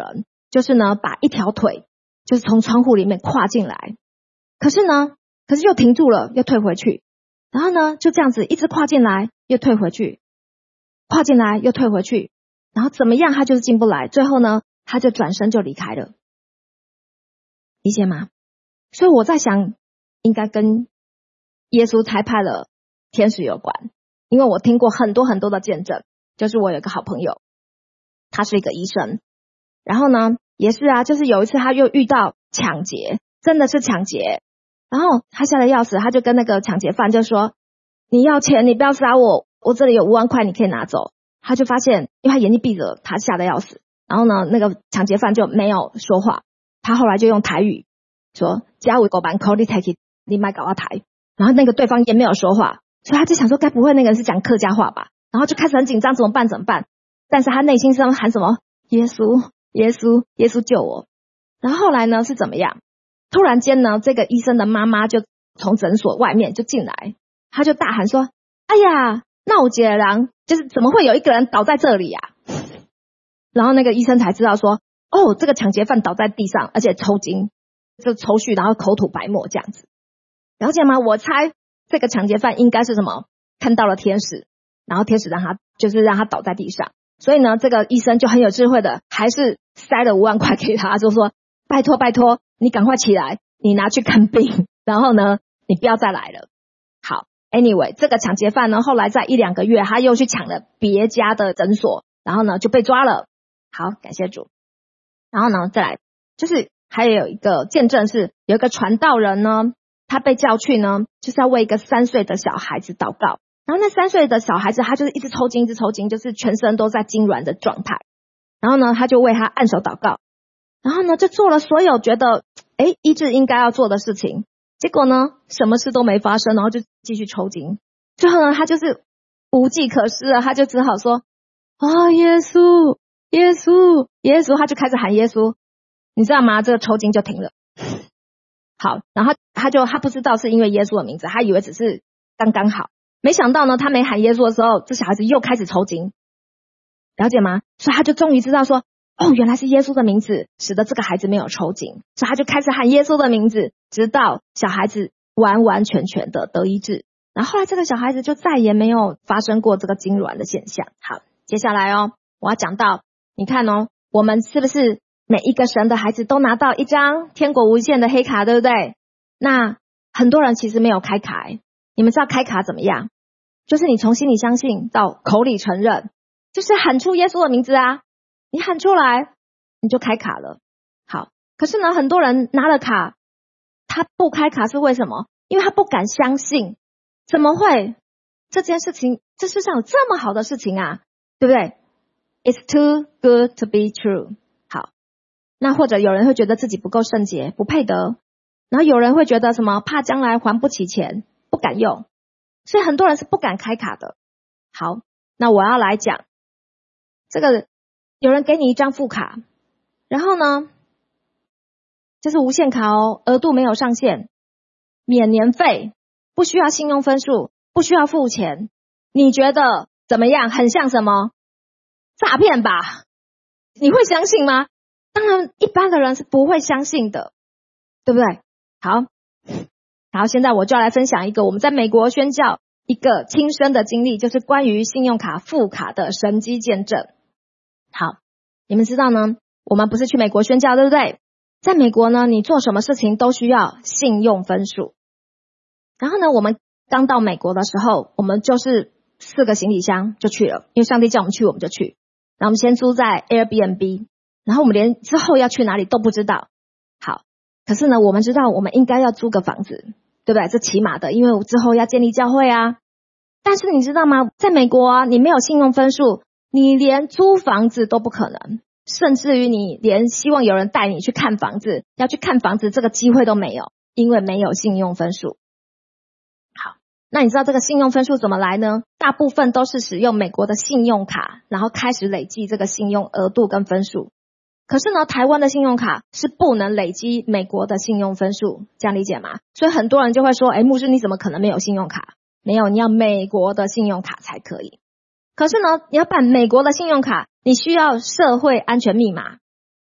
A: 就是呢把一条腿就是从窗户里面跨进来，可是呢可是又停住了，又退回去，然后呢就这样子一直跨进来又退回去，跨进来又退回去，然后怎么样他就是进不来，最后呢他就转身就离开了，理解吗？所以我在想应该跟耶稣差派了天使有关，因为我听过很多很多的见证，就是我有一个好朋友，他是一个医生，然后呢也是啊，就是有一次他又遇到抢劫，真的是抢劫，然后他吓得要死，他就跟那个抢劫犯就说，你要钱你不要杀我，我这里有五万块你可以拿走。他就发现因为他眼睛闭着，他吓得要死，然后呢那个抢劫犯就没有说话，他后来就用台语说加我狗板口你 take it 你买搞到台，然后那个对方也没有说话，所以他就想说该不会那个人是讲客家话吧，然后就开始很紧张，怎么办怎么办，但是他内心上喊什么耶稣耶稣耶稣救我。然后后来呢是怎么样，突然间呢这个医生的妈妈就从诊所外面就进来，他就大喊说，哎呀那我姐郎就是怎么会有一个人倒在这里啊，然后那个医生才知道说，哦这个抢劫犯倒在地上，而且抽筋，就抽搐，然后口吐白沫这样子，了解吗？我猜这个抢劫犯应该是什么，看到了天使，然后天使让他就是让他倒在地上，所以呢这个医生就很有智慧的还是塞了五万块给他，就说拜托拜托你赶快起来，你拿去看病，然后呢你不要再来了。好 anyway 这个抢劫犯呢后来在一两个月他又去抢了别家的诊所，然后呢就被抓了，好感谢主。然后呢再来就是还有一个见证是有一个传道人呢，他被叫去呢就是要为一个三岁的小孩子祷告，然后那三岁的小孩子他就是一直抽筋一直抽筋，就是全身都在痉挛的状态，然后呢他就为他按手祷告，然后呢就做了所有觉得诶医治应该要做的事情，结果呢什么事都没发生，然后就继续抽筋，最后呢他就是无计可施了，他就只好说啊耶稣耶稣耶稣，他就开始喊耶稣，你知道吗？这个抽筋就停了。好，然后他就他不知道是因为耶稣的名字，他以为只是刚刚好，没想到呢他没喊耶稣的时候，这小孩子又开始抽筋，了解吗？所以他就终于知道说，哦原来是耶稣的名字使得这个孩子没有抽筋，所以他就开始喊耶稣的名字，直到小孩子完完全全的得医治，然后后来这个小孩子就再也没有发生过这个痉挛的现象。好，接下来哦我要讲到，你看哦我们是不是每一个神的孩子都拿到一张天国无限的黑卡，对不对？那很多人其实没有开卡，你们知道开卡怎么样？就是你从心里相信到口里承认，就是喊出耶稣的名字啊，你喊出来你就开卡了。好，可是呢很多人拿了卡他不开卡是为什么？因为他不敢相信，怎么会这件事情，这世上有这么好的事情啊，对不对？ It's too good to be true。 好，那或者有人会觉得自己不够圣洁，不配得，然后有人会觉得什么怕将来还不起钱，不敢用，所以很多人是不敢开卡的。好，那我要来讲这个，有人给你一张副卡，然后呢这是无限卡哦，额度没有上限，免年费，不需要信用分数，不需要付钱，你觉得怎么样？很像什么？诈骗吧？你会相信吗？当然一般的人是不会相信的，对不对？好，然后现在我就要来分享一个我们在美国宣教一个亲身的经历，就是关于信用卡副卡的神迹见证。好，你们知道呢，我们不是去美国宣教，对不对？在美国呢，你做什么事情都需要信用分数。然后呢，我们刚到美国的时候，我们就是四个行李箱就去了，因为上帝叫我们去我们就去。然后我们先租在 Airbnb， 然后我们连之后要去哪里都不知道。好，可是呢我们知道我们应该要租个房子，对不对？这起码的，因为之后要建立教会啊。但是你知道吗，在美国啊，你没有信用分数，你连租房子都不可能，甚至于你连希望有人带你去看房子，要去看房子这个机会都没有，因为没有信用分数。好，那你知道这个信用分数怎么来呢？大部分都是使用美国的信用卡，然后开始累积这个信用额度跟分数。可是呢，台湾的信用卡是不能累积美国的信用分数，这样理解吗？所以很多人就会说，诶，牧师你怎么可能没有信用卡？没有，你要美国的信用卡才可以。可是呢，你要办美国的信用卡，你需要社会安全密码。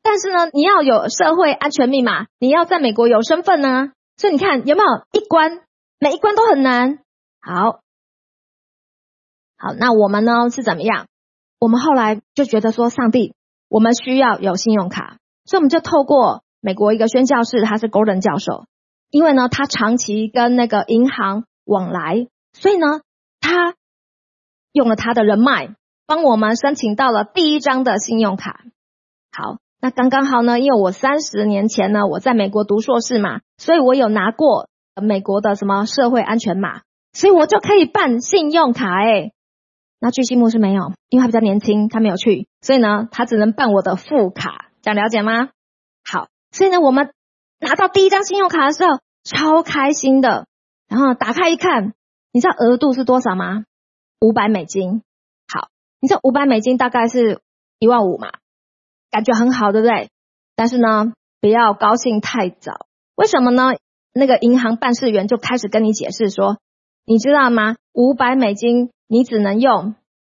A: 但是呢，你要有社会安全密码，你要在美国有身份呢，所以你看有没有一关，每一关都很难。好，好，那我们呢是怎么样？我们后来就觉得说，上帝，我们需要有信用卡，所以我们就透过美国一个宣教士，他是 Gordon 教授，因为呢他长期跟那个银行往来，所以呢他用了他的人脉，帮我们申请到了第一张的信用卡。好，那刚刚好呢，因为我三十年前呢我在美国读硕士嘛，所以我有拿过美国的什么社会安全码，所以我就可以办信用卡诶。那巨细牧师没有，因为他比较年轻，他没有去，所以呢他只能办我的副卡，这样了解吗？好，所以呢我们拿到第一张信用卡的时候超开心的，然后打开一看，你知道额度是多少吗？五百美金。好，你知道五百美金大概是一万五嘛，感觉很好，对不对？但是呢不要高兴太早。为什么呢？那个银行办事员就开始跟你解释说，你知道吗？五百美金你只能用，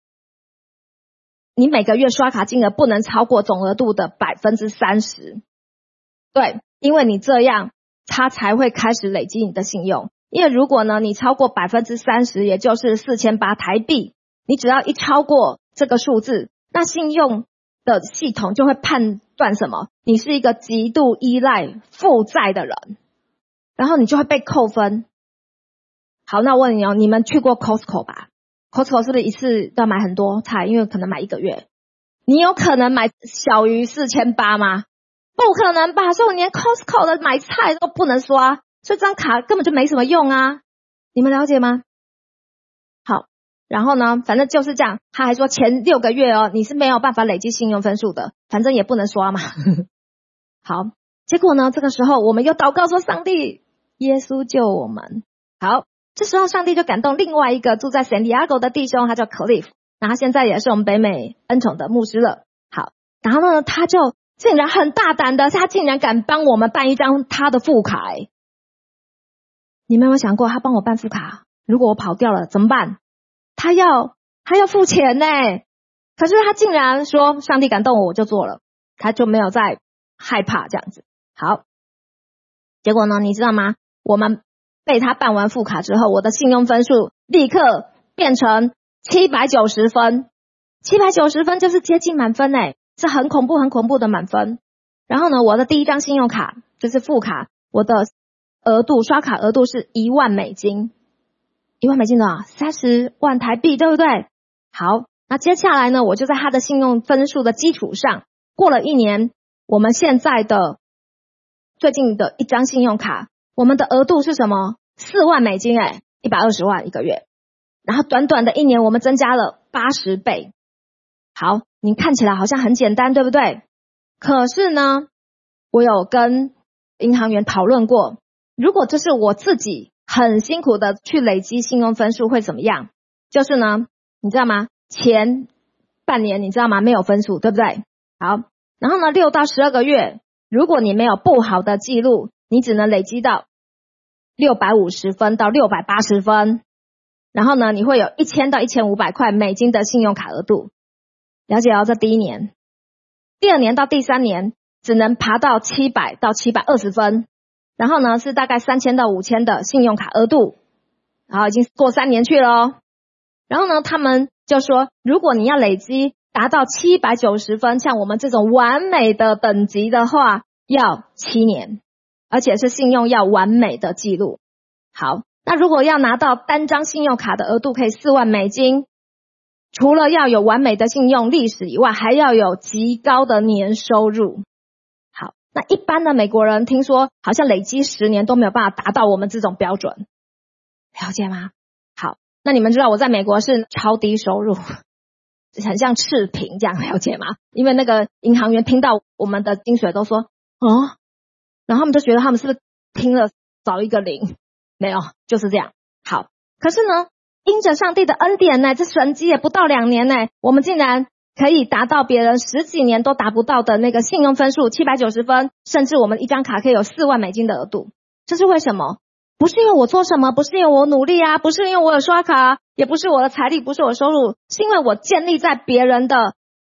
A: 你每个月刷卡金额不能超过总额度的 百分之三十。 对，因为你这样他才会开始累积你的信用。因为如果呢你超过 百分之三十， 也就是四千八百台币，你只要一超过这个数字，那信用的系统就会判断什么？你是一个极度依赖负债的人，然后你就会被扣分。好，那我问你哦，你们去过 Costco 吧？ Costco 是不是一次要买很多菜？因为可能买一个月，你有可能买小于四千八吗？不可能吧，所以我连 Costco 的买菜都不能刷，所以这张卡根本就没什么用啊，你们了解吗？好，然后呢反正就是这样，他还说前六个月哦你是没有办法累积信用分数的，反正也不能刷嘛好，结果呢这个时候我们又祷告说，上帝，耶稣救我们。好，这时候上帝就感动另外一个住在 San Diego 的弟兄，他叫 Cliff， 那他现在也是我们北美恩宠的牧师了。好，然后呢他就竟然很大胆的，他竟然敢帮我们办一张他的副卡。你们有没有想过，他帮我办副卡，如果我跑掉了怎么办？他要他要付钱呢。可是他竟然说，上帝感动我，我就做了，他就没有再害怕这样子。好，结果呢你知道吗？我们被他办完副卡之后，我的信用分数立刻变成七百九十分。七百九十分就是接近满分诶，是很恐怖很恐怖的满分。然后呢我的第一张信用卡就是副卡，我的额度刷卡额度是一万美金。一万美金多少？三十万台币，对不对？好，那接下来呢我就在他的信用分数的基础上，过了一年，我们现在的最近的一张信用卡，我们的额度是什么？四万美金诶，一百二十万一个月。然后短短的一年我们增加了八十倍。好，你看起来好像很简单，对不对？可是呢我有跟银行员讨论过，如果这是我自己很辛苦的去累积信用分数会怎么样？就是呢你知道吗？前半年你知道吗？没有分数，对不对？好，然后呢六到十二个月，如果你没有不好的记录，你只能累积到六百五十分到六百八十分，然后呢你会有一千到一千五百块美金的信用卡额度。了解哦，这第一年。第二年到第三年只能爬到七百到七百二十分，然后呢是大概三千到五千的信用卡额度。然后已经过三年去了哦。然后呢他们就说，如果你要累积达到七百九十分，像我们这种完美的等级的话，要七年，而且是信用要完美的记录。好，那如果要拿到单张信用卡的额度可以四万美金，除了要有完美的信用历史以外，还要有极高的年收入。好，那一般的美国人听说好像累积十年都没有办法达到我们这种标准，了解吗？好，那你们知道我在美国是超低收入，很像赤贫这样，了解吗？因为那个银行员听到我们的薪水都说哦，然后他们就觉得他们是不是听了少一个零？没有，就是这样。好，可是呢因着上帝的恩典呢，这神迹也不到两年呢，我们竟然可以达到别人十几年都达不到的那个信用分数七百九十分，甚至我们一张卡可以有四万美金的额度。这是为什么？不是因为我做什么，不是因为我努力啊，不是因为我有刷卡，也不是我的财力，不是我的收入，是因为我建立在别人的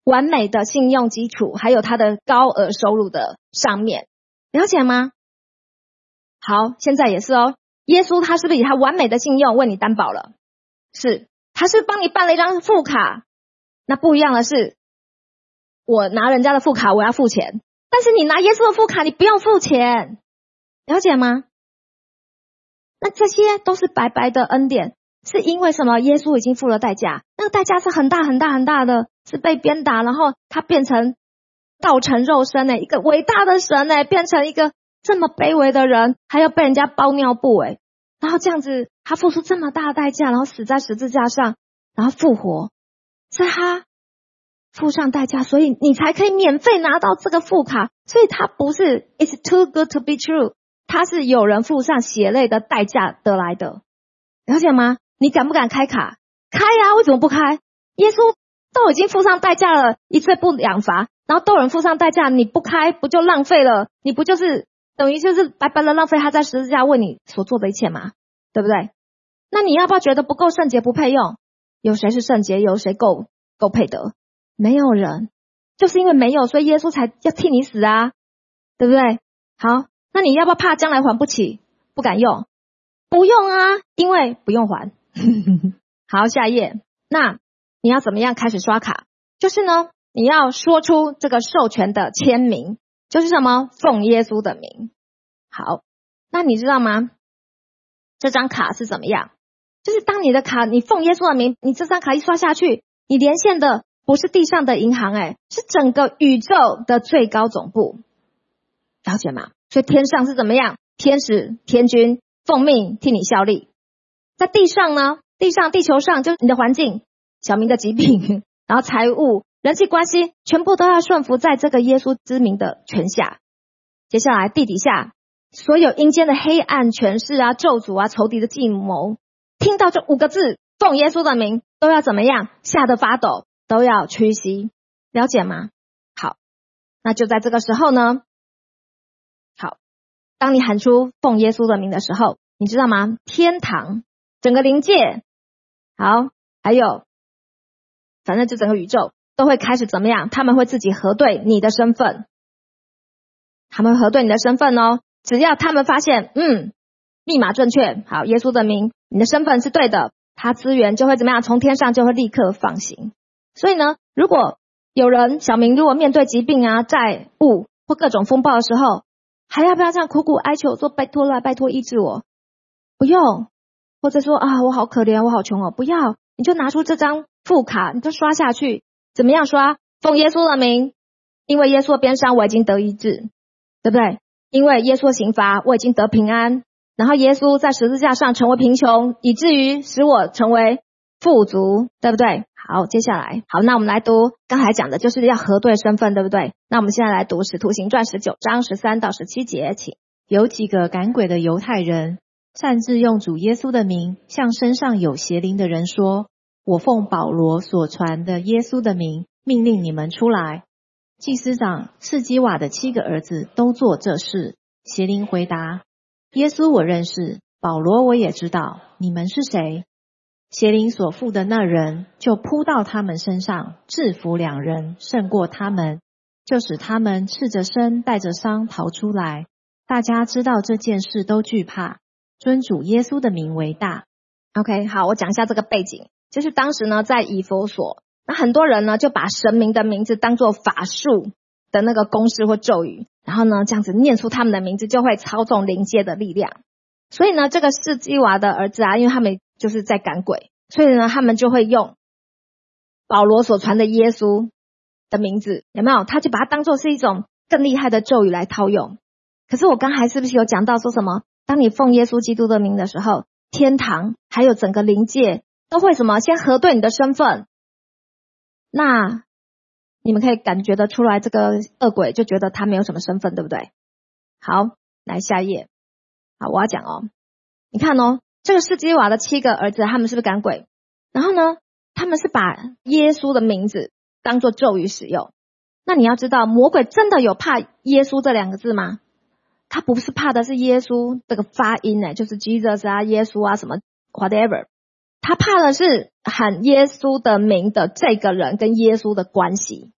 A: 完美的信用基础，还有他的高额收入的上面，了解吗？好，现在也是哦，耶稣他是不是以他完美的信用为你担保了？是，他是帮你办了一张副卡。那不一样的是，我拿人家的副卡我要付钱，但是你拿耶稣的副卡你不用付钱，了解吗？那这些都是白白的恩典，是因为什么？耶稣已经付了代价，那个代价是很大很大很大的，是被鞭打，然后他变成道成肉身诶，一个伟大的神诶，变成一个这么卑微的人，还要被人家包尿布诶，然后这样子他付出这么大的代价，然后死在十字架上，然后复活，是他付上代价，所以你才可以免费拿到这个副卡。所以它不是 It's too good to be true， 它是有人付上血泪的代价得来的，了解吗？你敢不敢开卡？开啊，为什么不开？耶稣都已经付上代价了，一罪不两罚，然后都有人付上代价，你不开不就浪费了？你不就是等于就是白白的浪费他在十字架为你所做的一切吗？对不对？那你要不要觉得不够圣洁不配用？有谁是圣洁？有谁够够配得？没有人，就是因为没有，所以耶稣才要替你死啊，对不对？好，那你要不要怕将来还不起？不敢用？不用啊，因为不用还。好，下一页。那你要怎么样开始刷卡？就是呢，你要说出这个授权的签名，就是什么？奉耶稣的名。好，那你知道吗？这张卡是怎么样？就是当你的卡，你奉耶稣的名，你这张卡一刷下去，你连线的不是地上的银行，诶，是整个宇宙的最高总部，了解吗？所以天上是怎么样？天使天君奉命替你效力。在地上呢，地上地球上就是你的环境，小明的疾病，然后财务、人际关系，全部都要顺服在这个耶稣之名的权下。接下来地底下所有阴间的黑暗权势啊、咒诅啊、仇敌的计谋，听到这五个字奉耶稣的名，都要怎么样？吓得发抖，都要屈膝，了解吗？好，那就在这个时候呢，好，当你喊出奉耶稣的名的时候，你知道吗？天堂整个灵界，好，还有反正就整个宇宙都会开始怎么样？他们会自己核对你的身份，他们会核对你的身份哦。只要他们发现嗯密码正确，好，耶稣的名，你的身份是对的，他资源就会怎么样？从天上就会立刻放行。所以呢，如果有人小明如果面对疾病啊、债务或各种风暴的时候，还要不要这样苦苦哀求说拜托了，拜托医治我？不用。或者说啊，我好可怜，我好穷哦，不要，你就拿出这张副卡，你就刷下去。怎么样刷？奉耶稣的名，因为耶稣的鞭伤我已经得医治，对不对？因为耶稣的刑罚我已经得平安，然后耶稣在十字架上成为贫穷，以至于使我成为富足，对不对？好，接下来，好，那我们来读刚才讲的就是要核对身份，对不对？那我们现在来读使徒行传十九章十三到十七节，请。
B: 有几个赶鬼的犹太人擅自用主耶稣的名向身上有邪灵的人说，我奉保罗所传的耶稣的名命令你们出来。祭司长士基瓦的七个儿子都做这事。邪灵回答，耶稣我认识，保罗我也知道，你们是谁？邪灵所附的那人就扑到他们身上，制服两人，胜过他们，就使他们赤着身带着伤逃出来。大家知道这件事都惧怕，尊主耶稣的名为大。
A: OK， 好，我讲一下这个背景。就是当时呢在以弗所，那很多人呢就把神明的名字当作法术的那个公式或咒语，然后呢这样子念出他们的名字就会操纵灵界的力量。所以呢这个士基瓦的儿子啊，因为他们就是在赶鬼，所以呢他们就会用保罗所传的耶稣的名字，有没有？他就把它当作是一种更厉害的咒语来套用。可是我刚才是不是有讲到说什么？当你奉耶稣基督的名的时候，天堂还有整个灵界都会什么？先核对你的身份。那你们可以感觉得出来，这个恶鬼就觉得他没有什么身份，对不对？好，来下一页。好，我要讲哦。你看哦，这个士基瓦的七个儿子，他们是不是赶鬼？然后呢，他们是把耶稣的名字当作咒语使用。那你要知道，魔鬼真的有怕耶稣这两个字吗？他不是怕的是耶稣这个发音呢，就是 Jesus 啊、耶稣啊什么 whatever， 他怕的是喊耶稣的名的这个人跟耶稣的关系。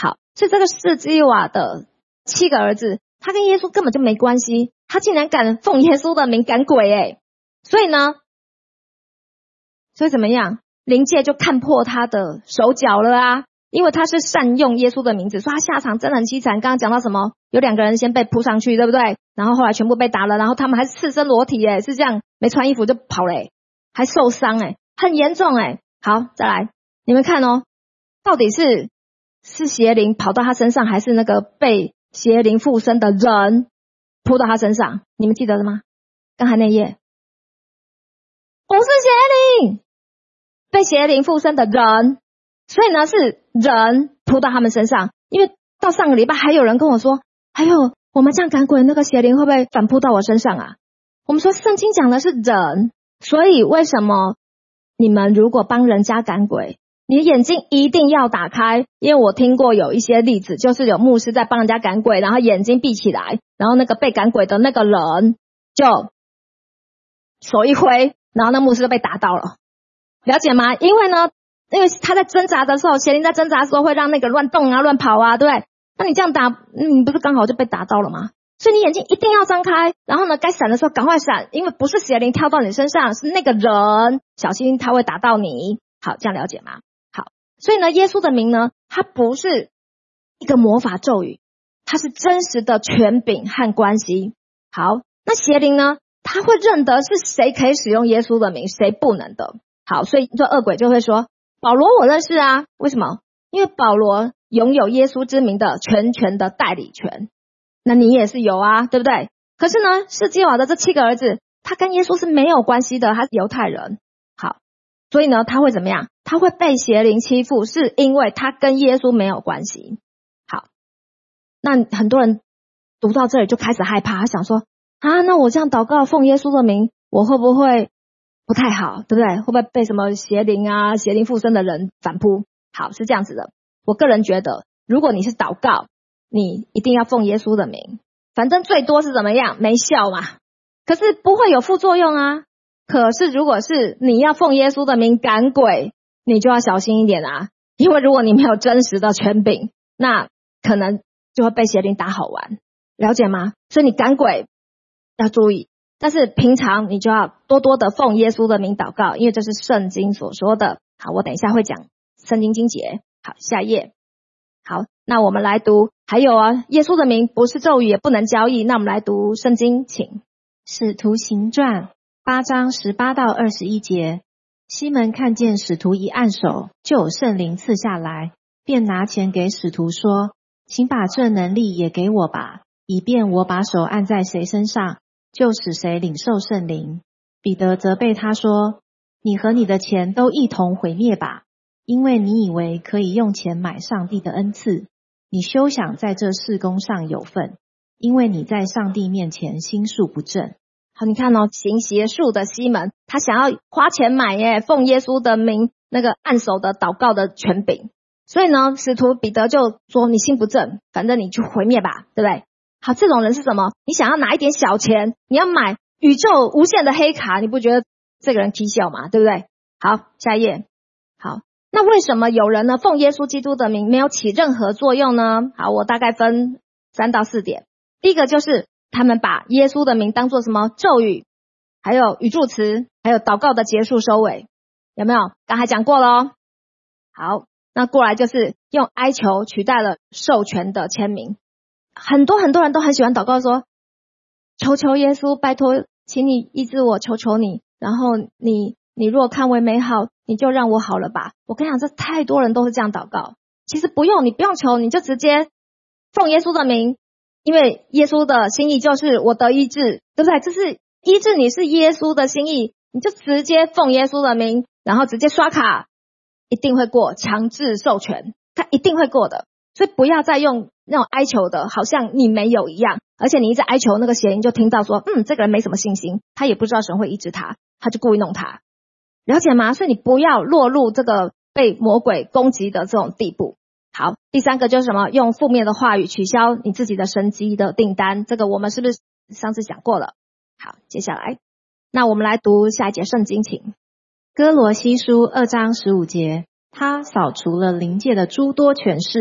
A: 好，所以这个士基瓦的七个儿子，他跟耶稣根本就没关系，他竟然敢奉耶稣的名赶鬼诶。所以呢，所以怎么样？灵界就看破他的手脚了啊，因为他是善用耶稣的名字，所以他下场真的很凄惨。刚刚讲到什么？有两个人先被扑上去，对不对？然后后来全部被打了，然后他们还是赤身裸体耶，是这样，没穿衣服就跑了耶，还受伤诶，很严重诶。好，再来，你们看哦，到底是是邪灵跑到他身上，还是那个被邪灵附身的人扑到他身上？你们记得了吗？刚才那页不是邪灵，被邪灵附身的人，所以呢是人扑到他们身上。因为到上个礼拜还有人跟我说，哎呦，我们这样赶鬼，那个邪灵会不会反扑到我身上啊？我们说圣经讲的是人，所以为什么你们如果帮人家赶鬼，你的眼睛一定要打开？因为我听过有一些例子，就是有牧师在帮人家赶鬼，然后眼睛闭起来，然后那个被赶鬼的那个人就手一挥，然后那牧师就被打到了，了解吗？因为呢，因为他在挣扎的时候，邪灵在挣扎的时候会让那个乱动啊、乱跑啊，对不对？那你这样打，你不是刚好就被打到了吗？所以你眼睛一定要张开，然后呢，该闪的时候赶快闪，因为不是邪灵跳到你身上，是那个人，小心他会打到你。好，这样了解吗？好，所以呢，耶稣的名呢，它不是一个魔法咒语，它是真实的权柄和关系。好，那邪灵呢，他会认得是谁可以使用耶稣的名，谁不能的。好，所以这恶鬼就会说，保罗我认识啊，为什么？因为保罗拥有耶稣之名的全权的代理权，那你也是有啊，对不对？可是呢，士基瓦的这七个儿子，他跟耶稣是没有关系的，他是犹太人。好，所以呢，他会怎么样？他会被邪灵欺负，是因为他跟耶稣没有关系。好，那很多人读到这里就开始害怕，他想说啊，那我这样祷告奉耶稣的名，我会不会不太好，对不对？会不会被什么邪灵啊、邪灵附身的人反扑？好，是这样子的。我个人觉得，如果你是祷告，你一定要奉耶稣的名，反正最多是怎么样？没效嘛，可是不会有副作用啊。可是如果是你要奉耶稣的名赶鬼，你就要小心一点啊，因为如果你没有真实的权柄，那可能就会被邪灵打好玩，了解吗？所以你赶鬼要注意，但是平常你就要多多的奉耶稣的名祷告，因为这是圣经所说的。好，我等一下会讲圣经经节。好，下页。好，那我们来读，还有啊，耶稣的名不是咒语，也不能交易。那我们来读圣经，请。
B: 使徒行传八章十八到二十一节。西门看见使徒一按手，就有圣灵赐下来，便拿钱给使徒说，请把这能力也给我吧，以便我把手按在谁身上，就使谁领受圣灵。彼得责备他说，你和你的钱都一同毁灭吧，因为你以为可以用钱买上帝的恩赐，你休想在这事工上有份，因为你在上帝面前心术不正。
A: 好，你看哦，行邪术的西门，他想要花钱买耶，奉耶稣的名那个按手的祷告的权柄。所以呢，使徒彼得就说，你心不正，反正你去毁灭吧，对不对？好，这种人是什么？你想要拿一点小钱，你要买宇宙无限的黑卡，你不觉得这个人蹊跷吗？对不对？好，下一页。好，那为什么有人呢奉耶稣基督的名没有起任何作用呢？好，我大概分三到四点。第一个就是他们把耶稣的名当作什么咒语，还有语助词，还有祷告的结束收尾，有没有？刚才讲过咯。好，那过来就是用哀求取代了授权的签名。很多很多人都很喜欢祷告说，求求耶稣，拜托，请你医治我，求求你，然后你你若看为美好，你就让我好了吧。我跟你讲，这太多人都是这样祷告。其实不用，你不用求，你就直接奉耶稣的名，因为耶稣的心意就是我得医治，对不对？这是医治你是耶稣的心意，你就直接奉耶稣的名，然后直接刷卡，一定会过，强制授权，他一定会过的。所以不要再用那种哀求的，好像你没有一样，而且你一直哀求，那个邪灵就听到说，嗯，这个人没什么信心，他也不知道神会医治他，他就故意弄他，了解吗？所以你不要落入这个被魔鬼攻击的这种地步。好，第三个就是什么？用负面的话语取消你自己的神迹的订单，这个我们是不是上次讲过了？好，接下来，那我们来读下一节圣经，请。
B: 哥罗西书二章十五节，他扫除了灵界的诸多权势，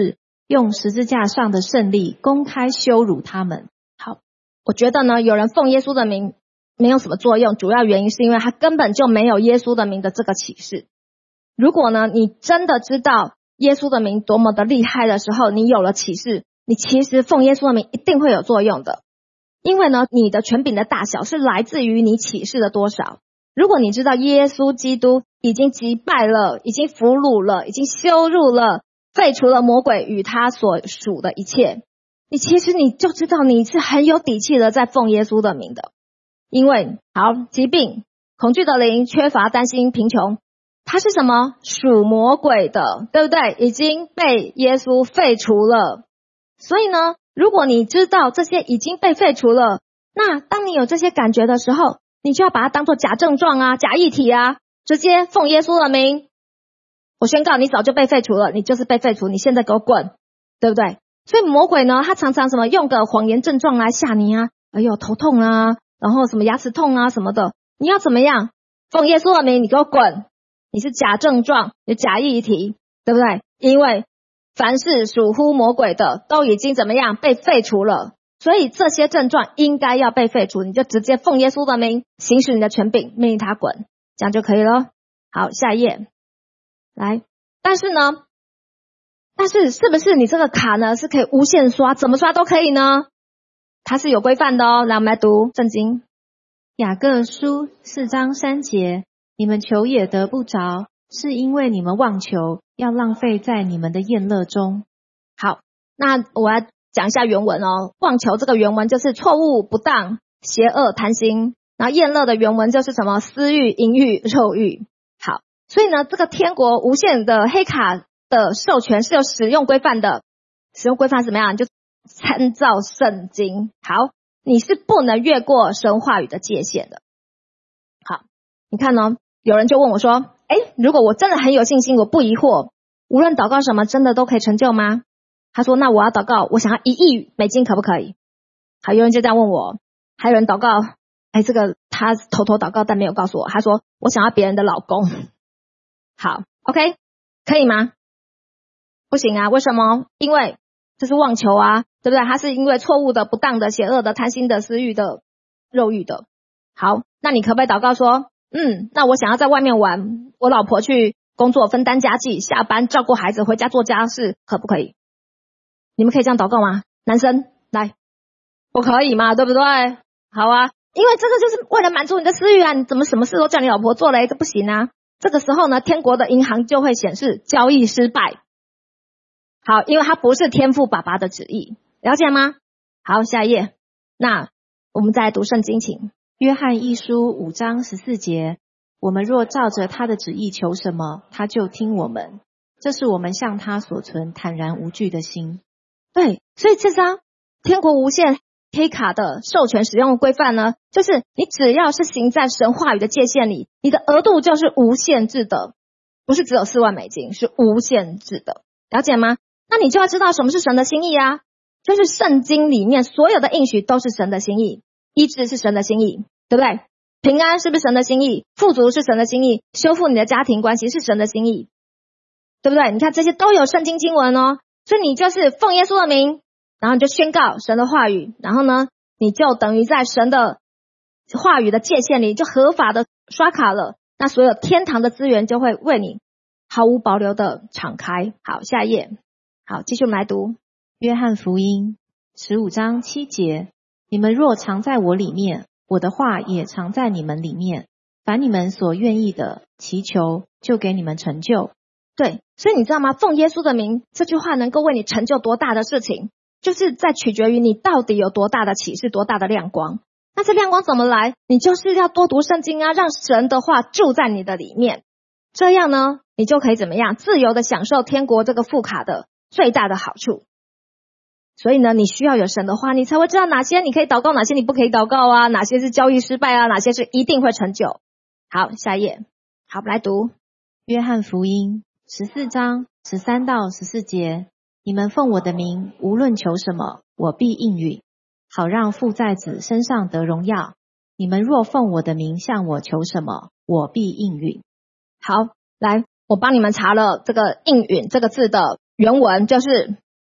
B: 用十字架上的胜利公开羞辱他们。
A: 好，我觉得呢，有人奉耶稣的名没有什么作用，主要原因是因为他根本就没有耶稣的名的这个启示。如果呢，你真的知道耶稣的名多么的厉害的时候，你有了启示，你其实奉耶稣的名一定会有作用的。因为呢，你的权柄的大小是来自于你启示的多少。如果你知道耶稣基督已经击败了，已经俘虏了，已经羞辱了，废除了魔鬼与他所属的一切，你其实你就知道你是很有底气的在奉耶稣的名的。因为好，疾病、恐惧的灵、缺乏、担心、贫穷，它是什么？属魔鬼的，对不对？已经被耶稣废除了。所以呢，如果你知道这些已经被废除了，那当你有这些感觉的时候，你就要把它当作假症状啊、假议题啊，直接奉耶稣的名，我宣告你早就被废除了，你就是被废除，你现在给我滚，对不对？所以魔鬼呢，他常常什么用个谎言症状来吓你啊，哎呦头痛啊，然后什么牙齿痛啊什么的，你要怎么样？奉耶稣的名，你给我滚！你是假症状，你假议题，对不对？因为凡是属乎魔鬼的都已经怎么样被废除了，所以这些症状应该要被废除，你就直接奉耶稣的名行使你的权柄，命令他滚，这样就可以了。好，下一页来。但是呢但是是不是你这个卡呢是可以无限刷，怎么刷都可以呢？它是有规范的哦。来，我们来读圣经
B: 雅各书四章三节，你们求也得不着，是因为你们妄求，要浪费在你们的宴乐中。
A: 好，那我要讲一下原文哦。妄求这个原文就是错误、不当、邪恶、贪心，然后宴乐的原文就是什么？私欲、淫欲、肉欲。好，所以呢，这个天国无限的黑卡的授权是有使用规范的。使用规范怎么样？就参照圣经。好，你是不能越过神话语的界限的。好，你看呢，有人就问我说，诶，如果我真的很有信心，我不疑惑，无论祷告什么真的都可以成就吗？他说，那我要祷告，我想要一亿美金可不可以？好，有人就这样问我。还有人祷告，诶，这个他偷偷祷告但没有告诉我，他说我想要别人的老公。好 OK， 可以吗？不行啊，为什么？因为这是妄求啊，对不对？他是因为错误的、不当的、邪恶的、贪心的、私欲的、肉欲的。好，那你可不可以祷告说，嗯，那我想要在外面玩，我老婆去工作分担家计，下班照顾孩子，回家做家事，可不可以？你们可以这样祷告吗？男生来，我可以嘛，对不对？好啊，因为这个就是为了满足你的私欲啊，你怎么什么事都叫你老婆做嘞？这不行啊。这个时候呢，天国的银行就会显示交易失败。好，因为它不是天父爸爸的旨意，了解吗？好，下一页。那我们再来读圣经，请。
B: 约翰一书五章十四节，我们若照着他的旨意求什么，他就听我们。这是我们向他所存坦然无惧的心。
A: 对，所以这张天国无限黑卡的授权使用规范呢，就是你只要是行在神话语的界限里，你的额度就是无限制的，不是只有四万美金，是无限制的，了解吗？那你就要知道什么是神的心意啊，就是圣经里面所有的应许都是神的心意，医治是神的心意，对不对？平安是不是神的心意？富足是神的心意，修复你的家庭关系是神的心意，对不对？你看这些都有圣经经文哦，所以你就是奉耶稣的名，然后你就宣告神的话语，然后呢，你就等于在神的话语的界限里就合法的刷卡了，那所有天堂的资源就会为你毫无保留的敞开。好，下一页。好，继续我们来读
B: 约翰福音十五章七节，你们若藏在我里面，我的话也藏在你们里面，凡你们所愿意的祈求，就给你们成就。
A: 对，所以你知道吗？奉耶稣的名这句话能够为你成就多大的事情，就是在取决于你到底有多大的启示，多大的亮光。那这亮光怎么来？你就是要多读圣经啊，让神的话住在你的里面，这样呢，你就可以怎么样？自由的享受天国这个副卡的最大的好处。所以呢，你需要有神的话，你才会知道哪些你可以祷告，哪些你不可以祷告啊，哪些是交易失败啊，哪些是一定会成就。好，下一页。好，我们来读
B: 约翰福音十四章十三到十四节，你们奉我的名无论求什么，我必应允，好让父在子身上得荣耀。你们若奉我的名向我求什么，我必应允。
A: 好，来，我帮你们查了这个应允这个字的原文，就是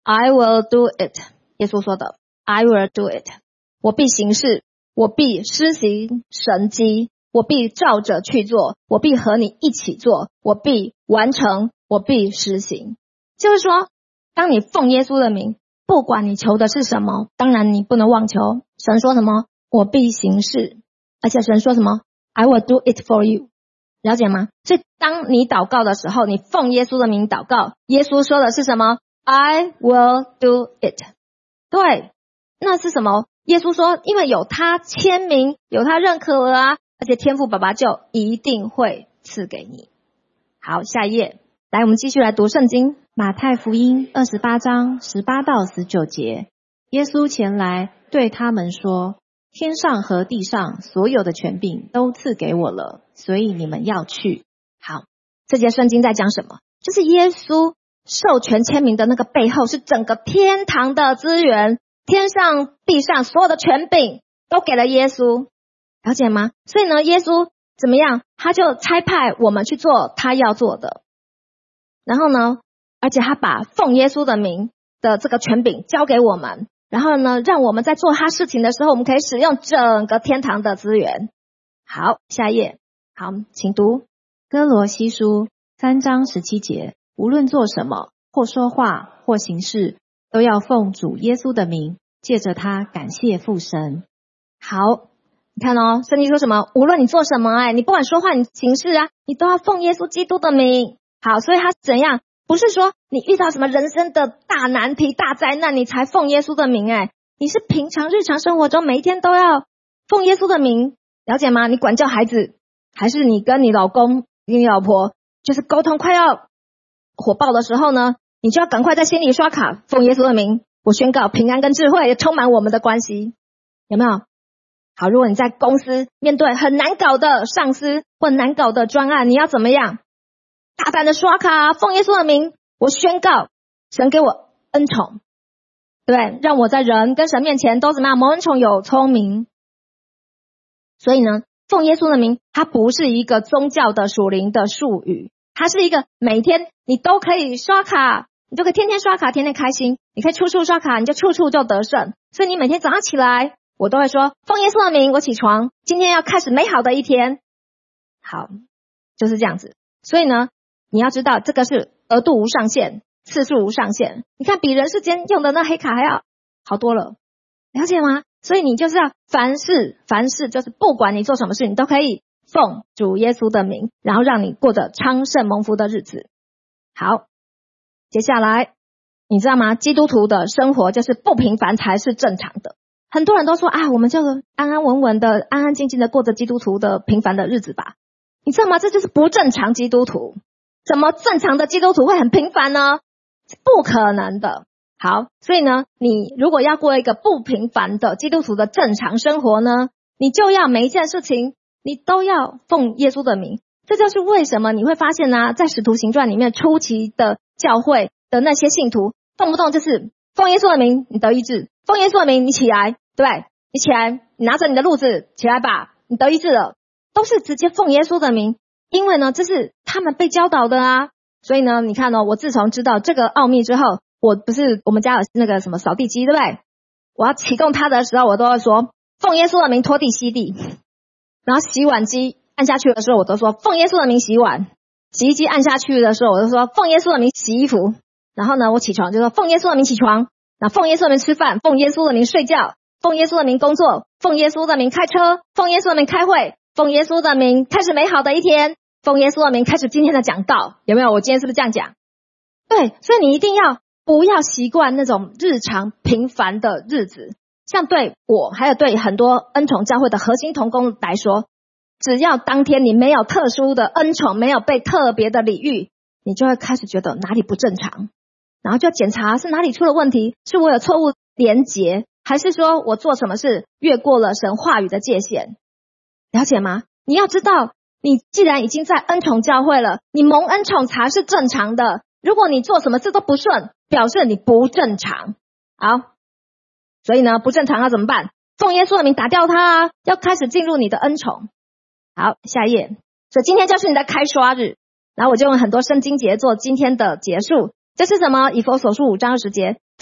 A: I will do it. 耶稣说的 I will do it. 我必行事，我必施行神迹，我必照着去做，我必和你一起做，我必完成，我必实行。就是说，当你奉耶稣的名，不管你求的是什么，当然你不能妄求。神说什么？我必行事。而且神说什么？ I will do it for you. 了解吗？所以当你祷告的时候，你奉耶稣的名祷告，耶稣说的是什么？ I will do it. 对，那是什么？耶稣说，因为有他签名，有他认可了啊，而且天父爸爸就一定会赐给你。好，下一页，来，我们继续来读圣经。
B: 马太福音二十八章十八到十九节，耶稣前来对他们说，天上和地上所有的权柄都赐给我了，所以你们要去。
A: 好，这节圣经在讲什么？就是耶稣授权签名的那个背后是整个天堂的资源，天上地上所有的权柄都给了耶稣，了解吗？所以呢，耶稣怎么样？他就差派我们去做他要做的，然后呢，而且他把奉耶稣的名的这个权柄交给我们，然后呢，让我们在做他事情的时候，我们可以使用整个天堂的资源。好，下一页。好，请读
B: 哥罗西书三章十七节，无论做什么，或说话，或行事，都要奉主耶稣的名，借着他感谢父神。
A: 好，你看哦，圣经说什么？无论你做什么，哎，你不管说话，你行事啊，你都要奉耶稣基督的名。好，所以他怎样？不是说你遇到什么人生的大难题、大灾难，你才奉耶稣的名，哎，你是平常日常生活中每一天都要奉耶稣的名，了解吗？你管教孩子，还是你跟你老公、你老婆，就是沟通快要火爆的时候呢，你就要赶快在心里刷卡，奉耶稣的名，我宣告平安跟智慧充满我们的关系，有没有？好，如果你在公司面对很难搞的上司或难搞的专案，你要怎么样？大胆的刷卡，奉耶稣的名，我宣告神给我恩宠，对不对？让我在人跟神面前都怎么样？蒙恩宠有聪明。所以呢，奉耶稣的名，它不是一个宗教的属灵的术语，它是一个每天你都可以刷卡，你就可以天天刷卡，天天开心，你可以处处刷卡，你就处处就得胜。所以你每天早上起来，我都会说奉耶稣的名，我起床，今天要开始美好的一天。好，就是这样子。所以呢，你要知道这个是额度无上限，次数无上限，你看比人世间用的那黑卡还要好多了，了解吗？所以你就是要凡事凡事就是不管你做什么事，你都可以奉主耶稣的名，然后让你过着昌盛蒙福的日子。好，接下来你知道吗？基督徒的生活就是不平凡才是正常的。很多人都说啊，我们就安安稳稳的安安静静的过着基督徒的平凡的日子吧，你知道吗？这就是不正常基督徒。怎么正常的基督徒会很平凡呢？不可能的。好，所以呢，你如果要过一个不平凡的基督徒的正常生活呢，你就要每一件事情你都要奉耶稣的名。这就是为什么你会发现呢、啊，在使徒行传里面初期的教会的那些信徒，动不动就是奉耶稣的名你得医治，奉耶稣的名你起来，对不对？你起来，你拿着你的褥子起来吧，你得医治了，都是直接奉耶稣的名。因为呢，这是他们被教导的啊，所以呢，你看哦，我自从知道这个奥秘之后，我不是我们家有那个什么扫地机，对不对？我要启动它的时候，我都会说奉耶稣的名拖地吸地，然后洗碗机按下去的时候，我都说奉耶稣的名洗碗，洗衣机按下去的时候，我就说奉耶稣的名洗衣服，然后呢，我起床就说奉耶稣的名起床，然后奉耶稣的名吃饭，奉耶稣的名睡觉，奉耶稣的名工作，奉耶稣的名开车，奉耶稣的名开会，奉耶稣的名开始美好的一天，奉耶稣的名开始今天的讲道，有没有？我今天是不是这样讲？对，所以你一定要不要习惯那种日常平凡的日子。像对我还有对很多恩宠教会的核心同工来说，只要当天你没有特殊的恩宠，没有被特别的礼遇，你就会开始觉得哪里不正常，然后就检查是哪里出了问题，是我有错误连结，还是说我做什么事越过了神话语的界限，了解吗？你要知道，你既然已经在恩宠教会了，你蒙恩宠才是正常的。如果你做什么事都不顺，表示你不正常。好，所以呢，不正常要怎么办？奉耶稣的名打掉它啊，要开始进入你的恩宠。好，下一页。所以今天就是你的开刷日，然后我就用很多圣经节做今天的结束。这是什么？以弗所书五章二十节，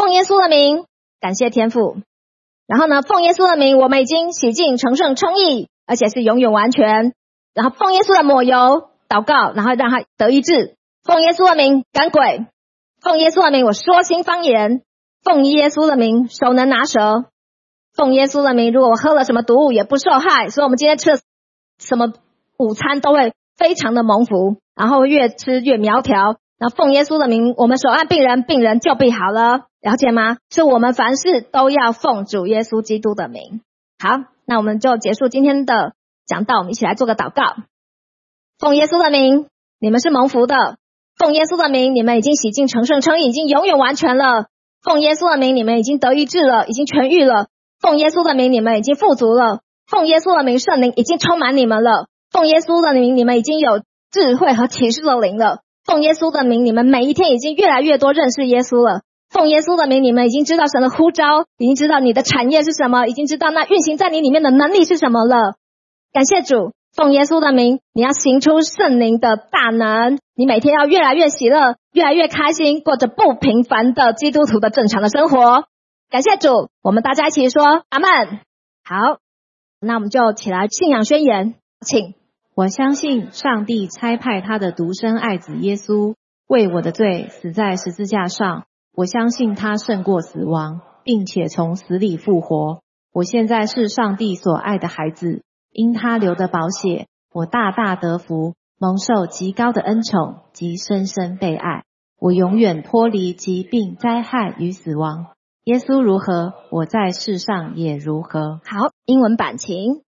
A: 奉耶稣的名，感谢天父。然后呢，奉耶稣的名，我们已经洗净、成圣、称义，而且是永远完全。然后奉耶稣的抹油祷告，然后让他得医治。奉耶稣的名赶鬼，奉耶稣的名我说新方言，奉耶稣的名手能拿蛇，奉耶稣的名，如果我喝了什么毒物也不受害。所以我们今天吃的什么午餐都会非常的蒙福，然后越吃越苗条。然后奉耶稣的名，我们手按病人，病人就必好了，了解吗？是我们凡事都要奉主耶稣基督的名。好，那我们就结束今天的讲道，我们一起来做个祷告。奉耶稣的名，你们是蒙福的。奉耶稣的名，你们已经洗净成圣称义，已经永远完全了。奉耶稣的名，你们已经得医治了，已经痊愈了。奉耶稣的名，你们已经富足了。奉耶稣的名，圣灵已经充满你们了。奉耶稣的名，你们已经有智慧和启示的灵了。奉耶稣的名，你们每一天已经越来越多认识耶稣了。奉耶稣的名，你们已经知道神的呼召，已经知道你的产业是什么，已经知道那运行在你里面的能力是什么了。感谢主，奉耶稣的名，你要行出圣灵的大能，你每天要越来越喜乐，越来越开心，过着不平凡的基督徒的正常的生活。感谢主，我们大家一起说阿们。好，那我们就起来信仰宣言，请。
B: 我相信上帝差派他的独生爱子耶稣为我的罪死在十字架上，我相信他胜过死亡，并且从死里复活。我现在是上帝所爱的孩子，因他流的宝血，我大大得福，蒙受极高的恩宠及深深被爱。我永远脱离疾病、灾害与死亡。耶稣如何，我在世上也如何。
A: 好，英文版请。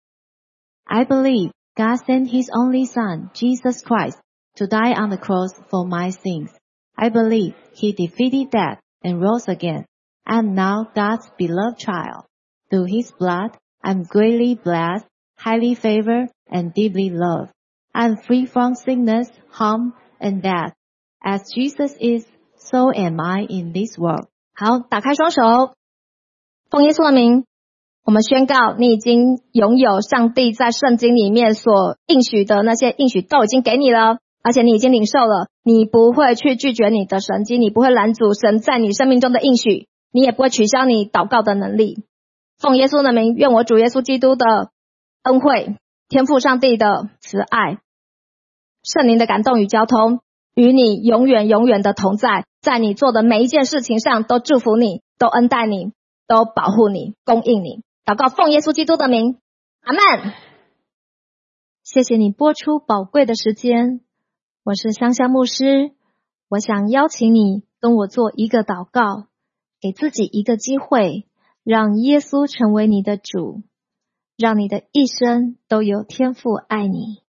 B: I believe God sent His only Son, Jesus Christ, to die on the cross for my sins. I believe He defeated death and rose again. I am now God's beloved child. Through His blood, I am greatly blessed, highly favored, and deeply loved. I am free from sickness, harm, and death. As Jesus is, so am I in this world.
A: 好，打开双手，奉耶稣的名，我们宣告你已经拥有上帝在圣经里面所应许的那些应许都已经给你了，而且你已经领受了。你不会去拒绝你的神迹，你不会拦阻神在你生命中的应许，你也不会取消你祷告的能力。奉耶稣的名，愿我主耶稣基督的恩惠、天父上帝的慈爱、圣灵的感动与交通与你永远永远的同在，在你做的每一件事情上都祝福你，都恩待你，都保护你，供应你。祷告奉耶稣基督的名，阿们。谢谢你播出宝贵的时间，我是香香牧师，我想邀请你跟我做一个祷告，给自己一个机会，让耶稣成为你的主，让你的一生都有天父爱你。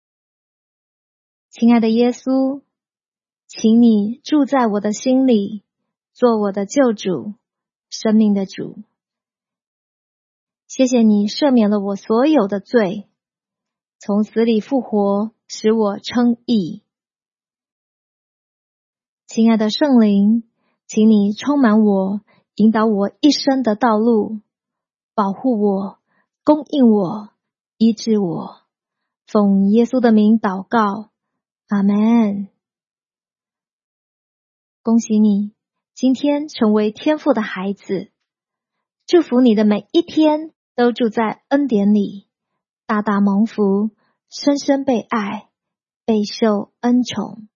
A: 亲爱的耶稣，请你住在我的心里，做我的救主，生命的主。谢谢你赦免了我所有的罪，从死里复活，使我称义。亲爱的圣灵，请你充满我，引导我一生的道路，保护我，供应我，医治我。奉耶稣的名祷告，阿们。恭喜你，今天成为天父的孩子，祝福你的每一天都住在恩典里，大大蒙福，深深被爱，备受恩宠。